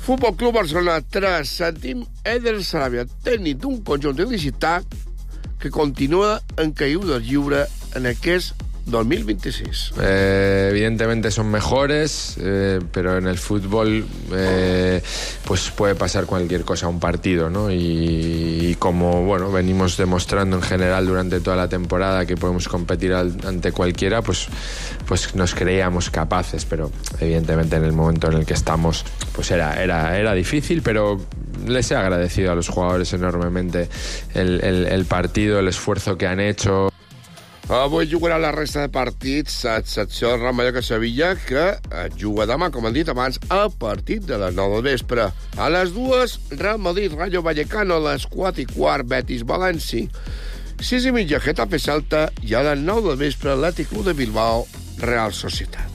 Futbol Club Barcelona 3, sentim Eder Sarabia, tècnic d'un conjunt il·licitat que continua en caiguda lliure en aquest 2026. Evidentemente son mejores, pero en el fútbol pues puede pasar cualquier cosa un partido, ¿no? Y como bueno, venimos demostrando en general durante toda la temporada que podemos competir ante cualquiera, pues nos creíamos capaces, pero evidentemente en el momento en el que estamos pues era difícil, pero les he agradecido a los jugadores enormemente el partido, el esfuerzo que han hecho. Avui jugarà la resta de partits a excepció del Real Mallorca-Sevilla, que juga demà, com han dit abans, a partir de les 9 del vespre. A les 2, Real Madrid-Rayo Vallecano, a les 4:15, Betis-València. 6:30, Getafe-Celta, i a les 9 del vespre, Atlètic Club de Bilbao, Real Societat.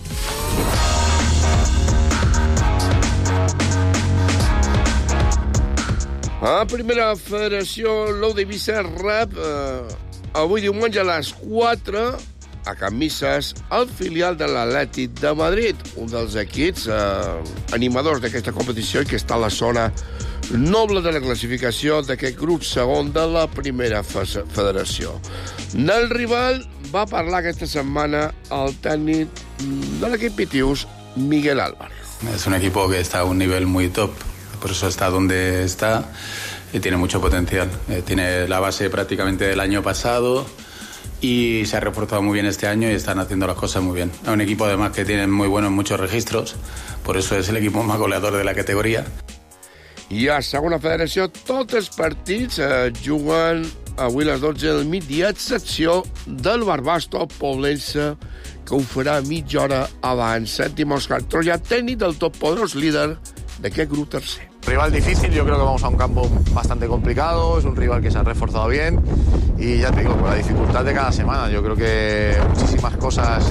A primera federació, l'Ou d'Eivissa rep avui diumenge a les 4 a Can Misses el filial de l'Atlètic de Madrid, un dels equips animadors d'aquesta competició i que està a la zona noble de la classificació d'aquest grup segon de la primera federació. Del rival va parlar aquesta setmana el tècnic de l'equip Pitius, Miguel Álvarez. Es un equipo que está a un nivel muy top, por eso está donde está. Y tiene mucho potencial. Tiene la base prácticamente del año pasado y se ha reforzado muy bien este año y están haciendo las cosas muy bien. Es un equipo además que tiene muy buenos muchos registros, por eso es el equipo más goleador de la categoria. I a segona federació, tots els partits juguen avui a les 12 del migdia, a excepció del Barbastro Poblense, que ho farà mitja hora abans. Sentim Òscar Troya, tècnic del toppoderós líder d'aquest grup tercer. Rival difícil, yo creo que vamos a un campo bastante complicado, es un rival que se ha reforzado bien y ya te digo, con la dificultad de cada semana, yo creo que muchísimas cosas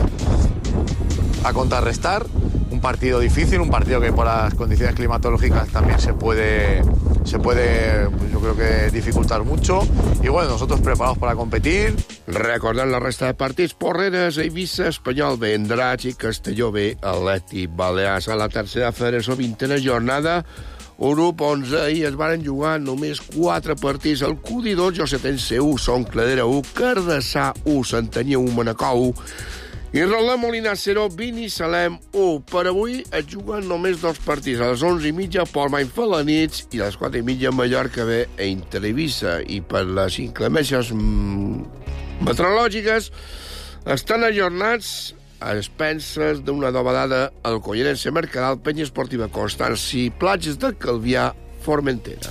a contrarrestar, un partido difícil, un partido que por las condiciones climatológicas también se puede pues yo creo que dificultar mucho y bueno, nosotros preparados para competir. Recordant la resta de partits, Porreres, Eivissa, Espanyol B, Andratx i Castelló B, Atlètic Balears. A la tercera federació, 20a jornada, grup 11, i es van jugar només 4 partits. El Cudi 2, Josetense 1, Son Cladera 1, Cardassà 1, Santanyí 1, Manacor 1, i Roland Molina 0, Vini Salem 1. Per avui es juguen només 2 partits. A les 11:30, Portmany Felanitx, i a les 4:30, Mallorca B, Inter Eivissa. I per les inclemències meteorològiques estan ajornats a expenses d'una nova dada al Collerense Mercadal, Penya Esportiva Constància i Platges de Calvià, Formentera.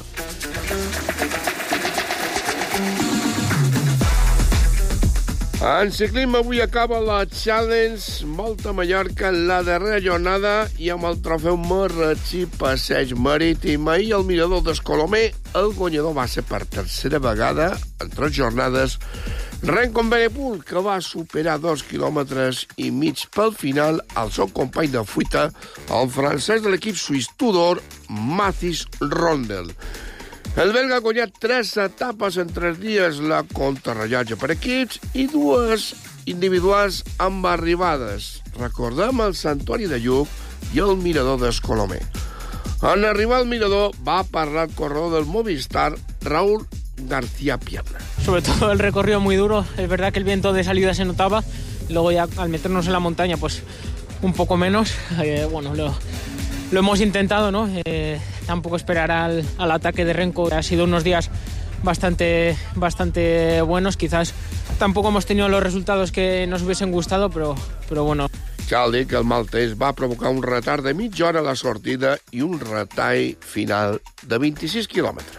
En ciclisme avui acaba la Challenge Volta a Mallorca, la darrera jornada, i amb el trofeu Marratxí Passeig Marítim. Ahir el mirador d'Escolomer, el guanyador va ser per tercera vegada en 3 jornades Renko Benepul, que va superar 2,5 quilòmetres pel final al seu company de fuita, el francès de l'equip suís Tudor, Mathis Rondel. El belga ha guanyat 3 etapes en 3 dies, la contrarellotge per equips i 2 individuals amb arribades. Recordem el Santuari de Lluc i el mirador d'Escolomer. En arribar al mirador va parlar el corredor del Movistar, Raúl García Pierna. Sobre todo el recorrido muy duro, es verdad que el viento de salida se notaba, luego ya al meternos en la montaña pues un poco menos, bueno, lo hemos intentado, ¿no? Tampoco esperar al ataque de Renko, ha sido unos días bastante buenos, quizás tampoco hemos tenido los resultados que nos hubiesen gustado, pero bueno. Cal dir que el mal temps va provocar un retard de mitja hora a la sortida i un retall final de 26 quilòmetres.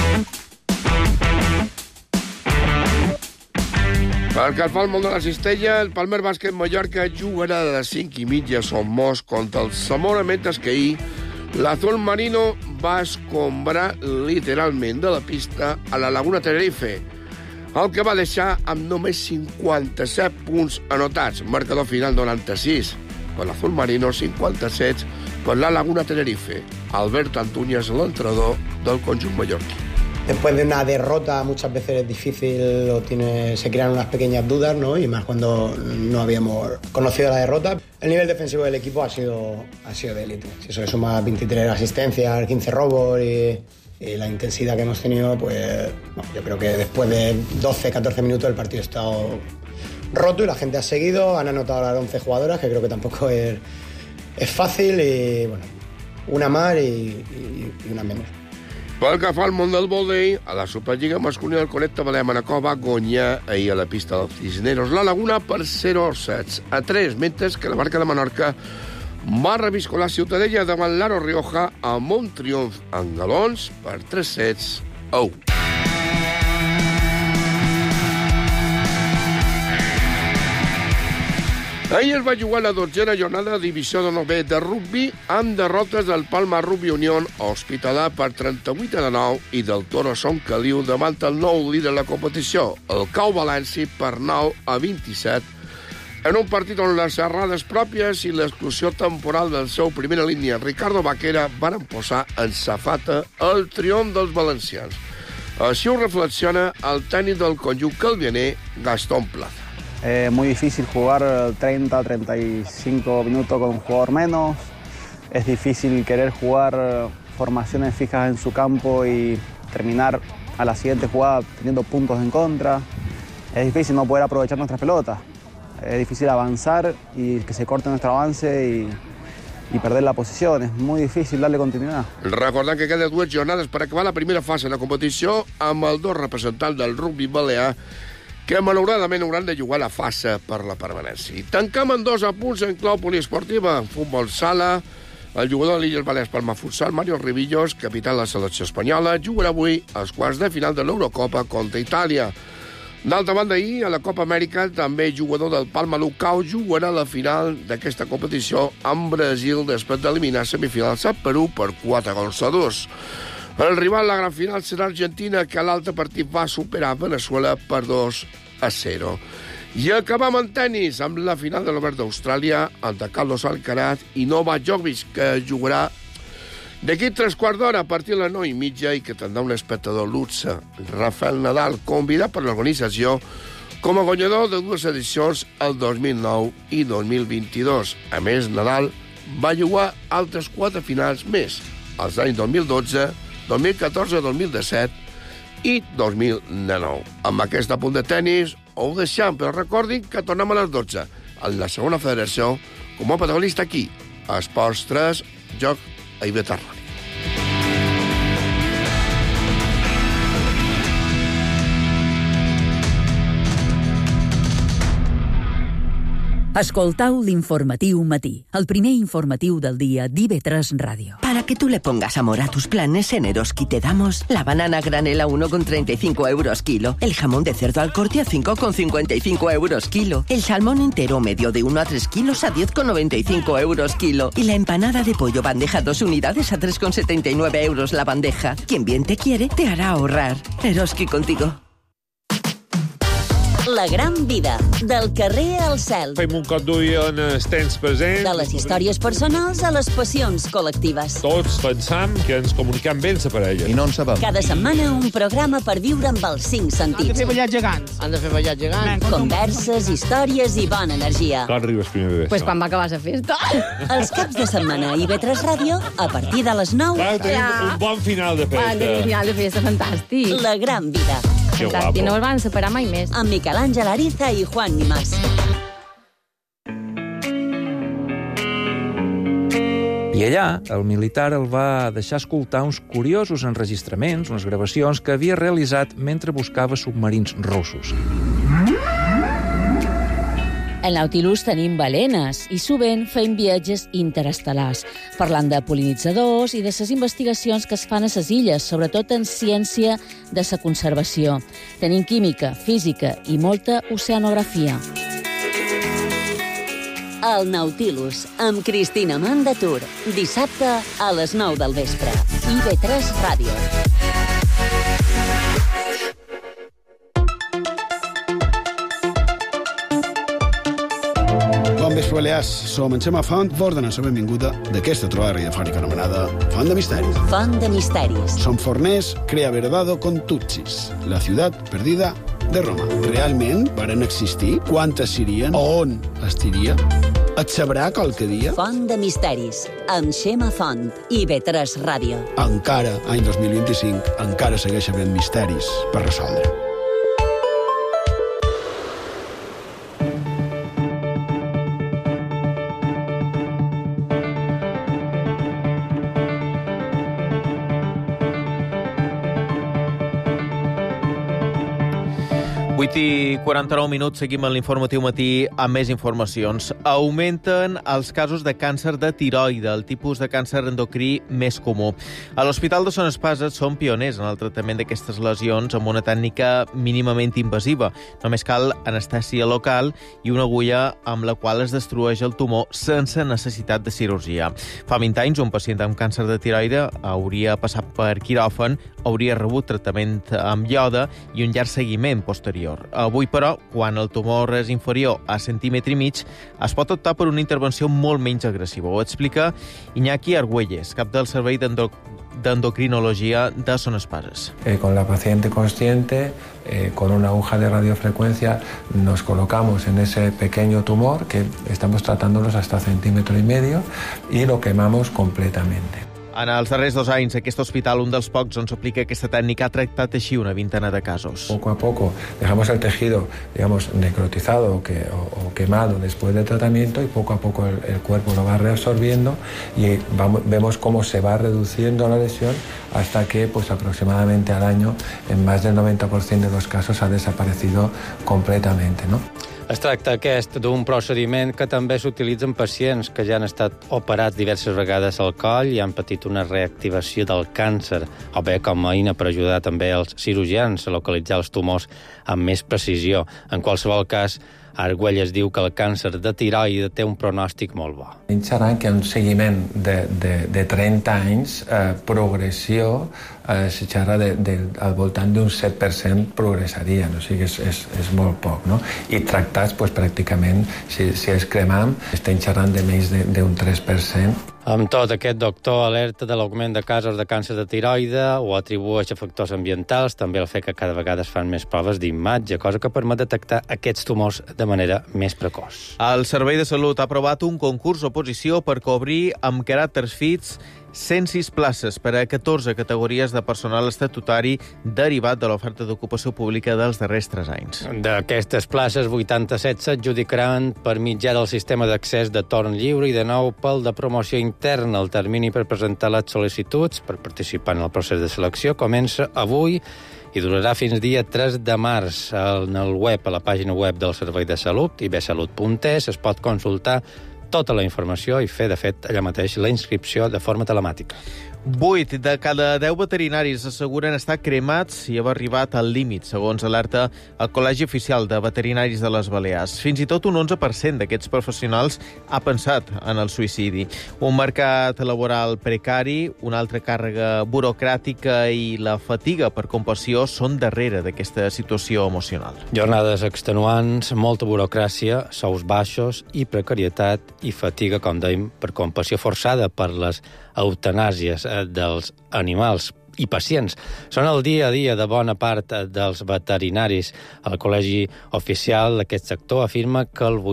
Pel que fa al món de la cistella, el Palmer Bàsquet Mallorca jugarà a les 5:30 a Somos contra el Zamora, mentre que ahir l'Azul Marino va escombrar literalment de la pista a la Laguna Tenerife, el que va deixar amb només 57 punts anotats. Marcador final 96 per l'Azul Marino, 57 per la Laguna Tenerife. Albert Antúñez, l'entrenador del conjunt mallorquí. después de una derrota muchas veces es difícil o se crean unas pequeñas dudas, ¿no? Y más cuando no habíamos conocido la derrota. El nivel defensivo del equipo ha sido de élite. Si eso le suma 23 asistencias, 15 robos y la intensidad que hemos tenido, pues bueno, yo creo que después de 12-14 minutos el partido ha estado roto y la gente ha seguido, han anotado las 11 jugadoras, que creo que tampoco es fàcil, i bueno, una más i una menys. Pel que fa al món del vòlei, a la Superliga masculina el Connecta Balea Manacor va guanyar ahir a la pista dels Cisneros la Laguna per 0-7-3, mentre que la Barca de Menorca va reviscolar Ciutadella davant l'Aro Rioja amb un triomf en galons per 3-1. Ahir es va jugar la 12a jornada de Divisió de 9 de rugbi amb derrotes del Palma Rugby Unión Hospitalar per 38-9 i del Toro Son Caliu davant el nou líder de la competició, el Cau Valenci, per 9-27, en un partit on les errades pròpies i l'exclusió temporal del seu primera línia, Ricardo Vaquera, van posar en safata el triomf dels valencians. Així ho reflexiona el tècnic del conjunt calvianer, Gastón Plaza. Muy difícil jugar 30-35 minutos con un jugador menos. Es difícil querer jugar formaciones fijas en su campo y terminar a la siguiente jugada teniendo puntos en contra. Es difícil no poder aprovechar nuestras pelotas. Es difícil avanzar y que se corte nuestro avance y perder la posición. Es muy difícil darle continuidad. Recordant que queden 2 jornades per acabar la primera fase de la competició amb els 2 representants del rugby balear que malauradament hauran de jugar la fase per la permanència. I tancam en 2 apunts en clau poliesportiva. En futbol sala, el jugador de l'Illes Balears Palma Futsal, Mario Ribillos, capità de la selecció espanyola, jugarà avui als quarts de final de l'Eurocopa contra Itàlia. D'altra banda, ahir, a la Copa Amèrica, també jugador del Palma Lucau jugarà la final d'aquesta competició amb Brasil després d'eliminar semifinals a Perú per 4-2. El rival a la gran final serà Argentina, que a l'altre partit va superar Venezuela per 2-0. I acabam en tenis, amb la final de l'Obert d'Austràlia, el de Carlos Alcaraz i Novak Djokovic, que jugarà d'aquí 3/4 d'hora a partir de les 9:30 i que tindrà un espectador luxe, Rafael Nadal, convidat per l'organització com a guanyador de 2 edicions el 2009 i 2022. A més, Nadal va jugar altres 4 finals més, els anys 2012, 2014, 2017 i 2019. Amb aquest apunt de tenis ho deixem, però recordin que tornem a les 12 en la segona federació com a protagonista aquí, a Esports 3, Joc a Ivetra Ràdio. Escoltau l'informatiu matí, el primer informatiu del dia d'IV3 Ràdio. Para que tú le pongas amor a tus planes, en Eroski te damos la banana granel a 1,35 euros kilo, el jamón de cerdo al corte a 5,55 euros kilo, el salmón entero medio de 1 a 3 kilos a 10,95 euros kilo y la empanada de pollo bandeja 2 unidades a 3,79 euros la bandeja. Quien bien te quiere, te hará ahorrar. Eroski contigo. La gran vida, del carrer al cel. Fem un cop d'ull en el temps present. De les històries personals a les passions col·lectives. Tots pensam que ens comunicam bé la parella. I no en sabem. Cada setmana un programa per viure amb els 5 sentits. Han de fer ballar gegants. Han de fer ballar gegants. Converses, històries i bona energia. Quan arribes primer de Pues quan va acabar la festa. Els caps de setmana a IV3 Ràdio, a partir de les 9. Clar, tenim un bon final de festa. Un final de festa fantàstic. La gran vida. Que guapo. I no el van separar mai més. Amb Miquel Àngel Ariza i Juan Nimas. I allà, el militar el va deixar escoltar uns curiosos enregistraments, unes gravacions que havia realitzat mentre buscava submarins russos. Al Nautilus tenim balenes i sovint fem viatges interestel·lars, parlant de pol·linitzadors i de les investigacions que es fan a les illes, sobretot en ciència de la conservació. Tenim química, física i molta oceanografia. El Nautilus, amb Cristina Mandatur. Dissabte a les 9 del vespre. IV3 Ràdio. vespre, Balears. Som en Xema Font, vos donem la benvinguda d'aquesta trobada radiofònica anomenada Font de Misteris. Font de Misteris. Son forners crea verdado con Tutsis, la ciutat perdida de Roma. Realment varen existir? Quantes serien? On estiria? Et sabrà qualque dia? Font de Misteris, amb Xema Font i IB3 Ràdio. Encara, any 2025, encara segueix havent misteris per resoldre. I 49 minuts, seguim en l'informatiu matí amb més informacions. Augmenten els casos de càncer de tiroide, el tipus de càncer endocrí més comú. A l'Hospital de Son Espases són pioners en el tractament d'aquestes lesions amb una tècnica mínimament invasiva. Només cal anestèsia local i una agulla amb la qual es destrueix el tumor sense necessitat de cirurgia. Fa 20 anys, un pacient amb càncer de tiroide hauria passat per quiròfan, hauria rebut tractament amb ioda i un llarg seguiment posterior. Avui, però, quan el tumor és inferior a centímetre i mig, es pot optar per una intervenció molt menys agressiva. Ho explica Iñaki Argüelles, cap del Servei d'Endocrinologia de Son Espases. Con la paciente consciente, con una aguja de radiofrecuencia, nos colocamos en ese pequeño tumor, que estamos tratándolos hasta centímetro y medio, y lo quemamos completamente. En els darrers 2 anys, aquest hospital, un dels pocs on s'aplica aquesta tècnica, ha tractat així una vintena de casos. Poco a poco dejamos el tejido, digamos, necrotizado o quemado después del tratamiento y poco a poco el cuerpo lo va reabsorbiendo y vemos cómo se va reduciendo la lesión hasta que, pues aproximadamente al año, en más del 90% de los casos ha desaparecido completamente, ¿no? Es tracta d'un procediment que també s'utilitza en pacients que ja han estat operats diverses vegades al coll i han patit una reactivació del càncer, o bé com a eina per ajudar també els cirurgians a localitzar els tumors amb més precisió. En qualsevol cas, Argüelles diu que el càncer de tiroide té un pronòstic molt bo. Seran que un seguiment de 30 anys, progressió, se xerra al voltant d'un 7% progressarien, o sigui, és molt poc, no? I tractats, pues, pràcticament, si els cremam, estem xerrant de menys d'un 3%. Amb tot, aquest doctor alerta de l'augment de casos de càncer de tiroide, ho atribueix a factors ambientals, també el fet que cada vegada es fan més proves d'imatge, cosa que permet detectar aquests tumors de manera més precoç. El Servei de Salut ha aprovat un concurs d'oposició per cobrir amb caràcters fix 106 places per a 14 categories de personal estatutari derivat de l'oferta d'ocupació pública dels darrers 3 anys. D'aquestes places, 87 s'adjudicaran per mitjà del sistema d'accés de torn lliure i de nou pel de promoció interna. El termini per presentar les sol·licituds per participar en el procés de selecció comença avui i durarà fins dia 3 de març. En el web, a la pàgina web del Servei de Salut, ibsalut.es, es pot consultar tota la informació i fer, de fet, allà mateix la inscripció de forma telemàtica. 8 de cada 10 veterinaris asseguren estar cremats i haver arribat al límit, segons alerta el Col·legi Oficial de Veterinaris de les Balears. Fins i tot un 11% d'aquests professionals ha pensat en el suïcidi. Un mercat laboral precari, una altra càrrega burocràtica i la fatiga per compassió són darrere d'aquesta situació emocional. Jornades extenuants, molta burocràcia, sous baixos i precarietat i fatiga, com dèiem, per compassió forçada per les eutanàsies dels animals i pacients. Són el dia a dia de bona part dels veterinaris. El Col·legi Oficial d'aquest sector afirma que el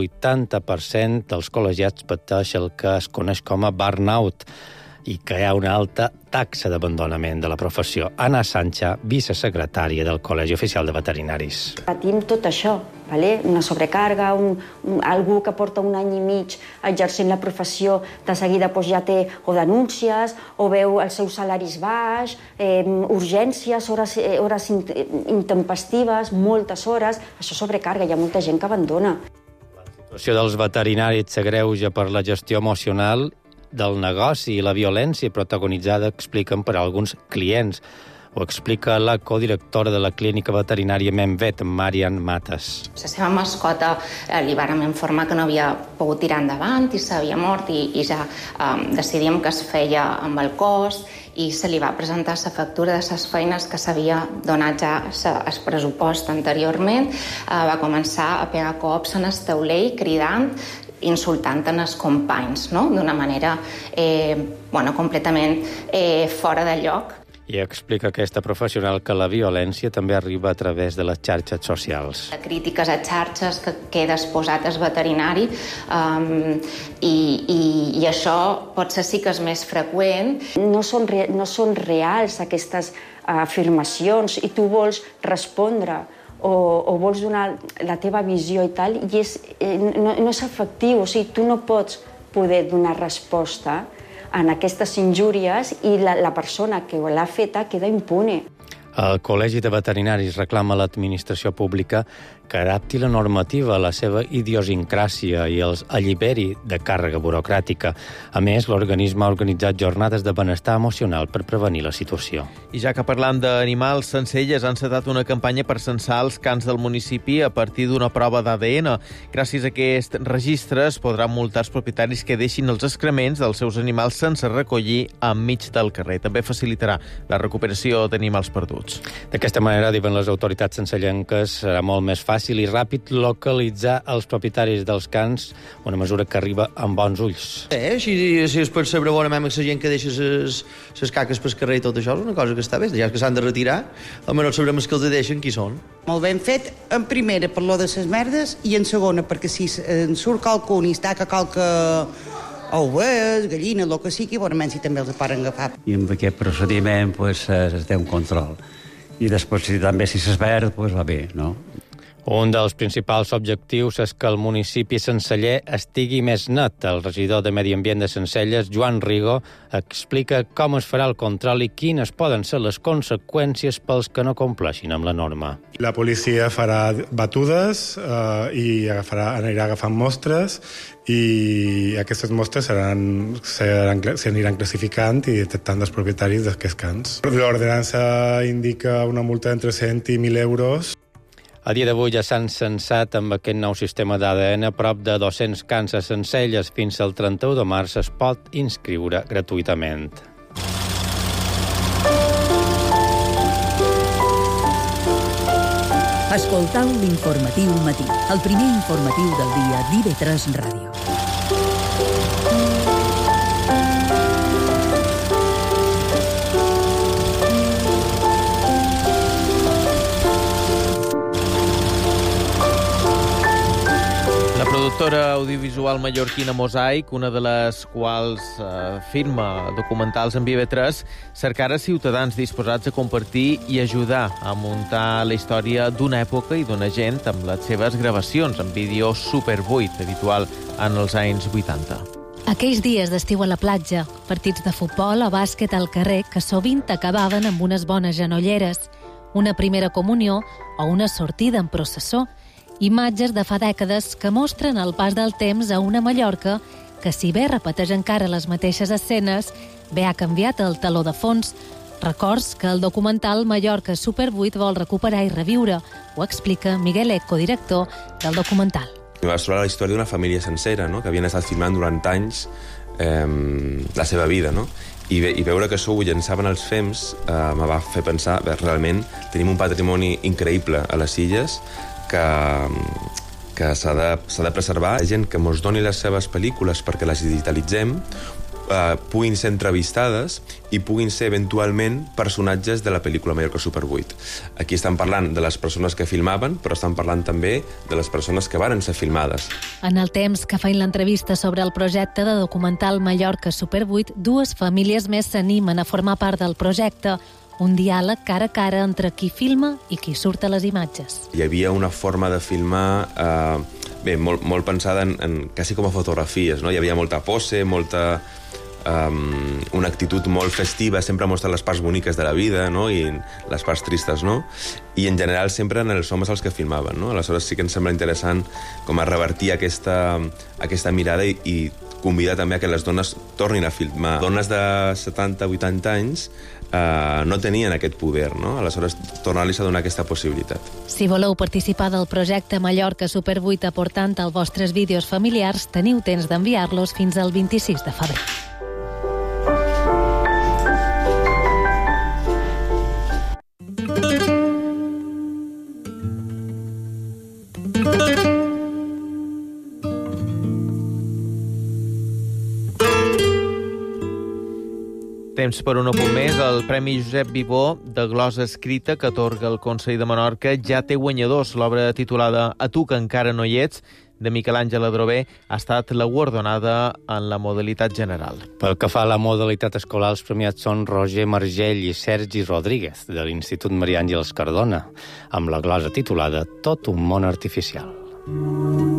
80% dels col·legiats pateix el que es coneix com a burnout i que hi ha una alta taxa d'abandonament de la professió. Anna Sancha, vicesecretària del Col·legi Oficial de Veterinaris. Patim tot això, una sobrecàrrega, algú que porta un any i mig exercint la professió, de seguida ja té o denúncies, o veu els seus salaris baix, urgències, hores intempestives, moltes hores. Això sobrecàrrega, hi ha molta gent que abandona. La situació dels veterinaris s'agreuja per la gestió emocional del negoci i la violència protagonitzada, expliquen, per alguns clients. Ho explica la codirectora de la clínica veterinària Memvet, Marian Matas. La seva mascota li vàrem informar que no havia pogut tirar endavant i s'havia mort i ja decidíem que es feia amb el cost i se li va presentar la factura de les feines que s'havia donat ja el pressupost anteriorment. Va començar a pegar cops en el taulell cridant insultant els companys, no? D'una manera completament fora de lloc. I explica aquesta professional que la violència també arriba a través de les xarxes socials. Crítiques a xarxes que queda exposat al veterinari i això potser sí que és més freqüent. No són reals aquestes afirmacions i tu vols respondre o vols donar la teva visió i tal, i no és efectiu, o sigui, tu no pots poder donar resposta en aquestes injúries i la persona que l'ha feta queda impune. El Col·legi de Veterinaris reclama a l'administració pública que adapti la normativa a la seva idiosincràsia i els alliberi de càrrega burocràtica. A més, l'organisme ha organitzat jornades de benestar emocional per prevenir la situació. I ja que parlant d'animals, Sencelles ha encetat una campanya per censar els cans del municipi a partir d'una prova d'ADN. Gràcies a aquest registre es podran multar els propietaris que deixin els excrements dels seus animals sense recollir enmig del carrer. També facilitarà la recuperació d'animals perduts. D'aquesta manera, diuen les autoritats sencellenques, serà molt més fàcil i ràpid localitzar els propietaris dels cans, una mesura que arriba amb bons ulls. Si es pot saber bona la gent que deixa les caques pel carrer i tot això, és una cosa que està bé. Ja que s'han de retirar, almenys sabrem els que els deixen qui són. Molt ben fet, en primera per lo de les merdes i en segona perquè si en surt qualcun i es taca qualque ovelles, gallines, el que sigui, bonament si també els poden agafar. I amb aquest procediment es té un control. I després, si es perd, va bé, no? Un dels principals objectius és que el municipi senceller estigui més net. El regidor de Medi Ambient de Sencelles, Joan Rigo, explica com es farà el control i quines poden ser les conseqüències pels que no compleixin amb la norma. La policia farà batudes i anirà agafant mostres i aquestes mostres s'aniran classificant i detectant els propietaris d'aquests cans. L'ordenança indica una multa entre 100 i 1.000 euros. A dia d'avui ja s'han censat amb aquest nou sistema d'ADN prop de 200 cans a Sencelles. Fins al 31 de març es pot inscriure gratuïtament. Escoltau l'Informatiu Matí, el primer informatiu del dia d'IV3 Ràdio. La productora audiovisual mallorquina Mosaic, una de les quals firma documentals en IV3, cercarà ciutadans disposats a compartir i ajudar a muntar la història d'una època i d'una gent amb les seves gravacions en vídeo Super 8, habitual en els anys 80. Aquells dies d'estiu a la platja, partits de futbol o bàsquet al carrer que sovint acabaven amb unes bones genolleres, una primera comunió o una sortida en processó. Imatges de fa dècades que mostren el pas del temps a una Mallorca que, si bé repeteix encara les mateixes escenes, bé ha canviat el teló de fons. Records que el documental Mallorca Super 8 vol recuperar i reviure. Ho explica Miguel Eco, director del documental. Vas trobar la història d'una família sencera, no?, que havien estat filmant durant anys la seva vida, no? I veure que això ho llançaven als FEMS me va fer pensar, realment tenim un patrimoni increïble a les Illes que s'ha de preservar. La gent que ens doni les seves pel·lícules perquè les digitalitzem puguin ser entrevistades i puguin ser eventualment personatges de la pel·lícula Mallorca Super 8. Aquí estan parlant de les persones que filmaven, però estan parlant també de les persones que varen ser filmades. En el temps que feien l'entrevista sobre el projecte de documental Mallorca Super 8, dues famílies més s'animen a formar part del projecte. Un diàleg cara a cara entre qui filma i qui surt a les imatges. Hi havia una forma de filmar molt pensada en quasi com a fotografies, no? Hi havia molta pose, una actitud molt festiva, sempre mostren les parts boniques de la vida, no?, i les parts tristes, no? I en general sempre eren els homes els que filmaven, no? Aleshores sí que ens sembla interessant com a revertir aquesta mirada i convidar també a que les dones tornin a filmar. Dones de 70-80 anys no tenien aquest poder, no? Aleshores, tornar-los a donar aquesta possibilitat. Si voleu participar del projecte Mallorca Super 8 aportant els vostres vídeos familiars, teniu temps d'enviar-los fins al 26 de febrer. Temps per un apunt més. El Premi Josep Vivó de glosa escrita que atorga el Consell de Menorca ja té guanyadors. L'obra titulada A tu que encara no hi ets, de Miquel Àngel Adrover, ha estat la guardonada en la modalitat general. Pel que fa a la modalitat escolar, els premiats són Roger Margell i Sergi Rodríguez, de l'Institut Maria Àngels Cardona, amb la glosa titulada Tot un món artificial.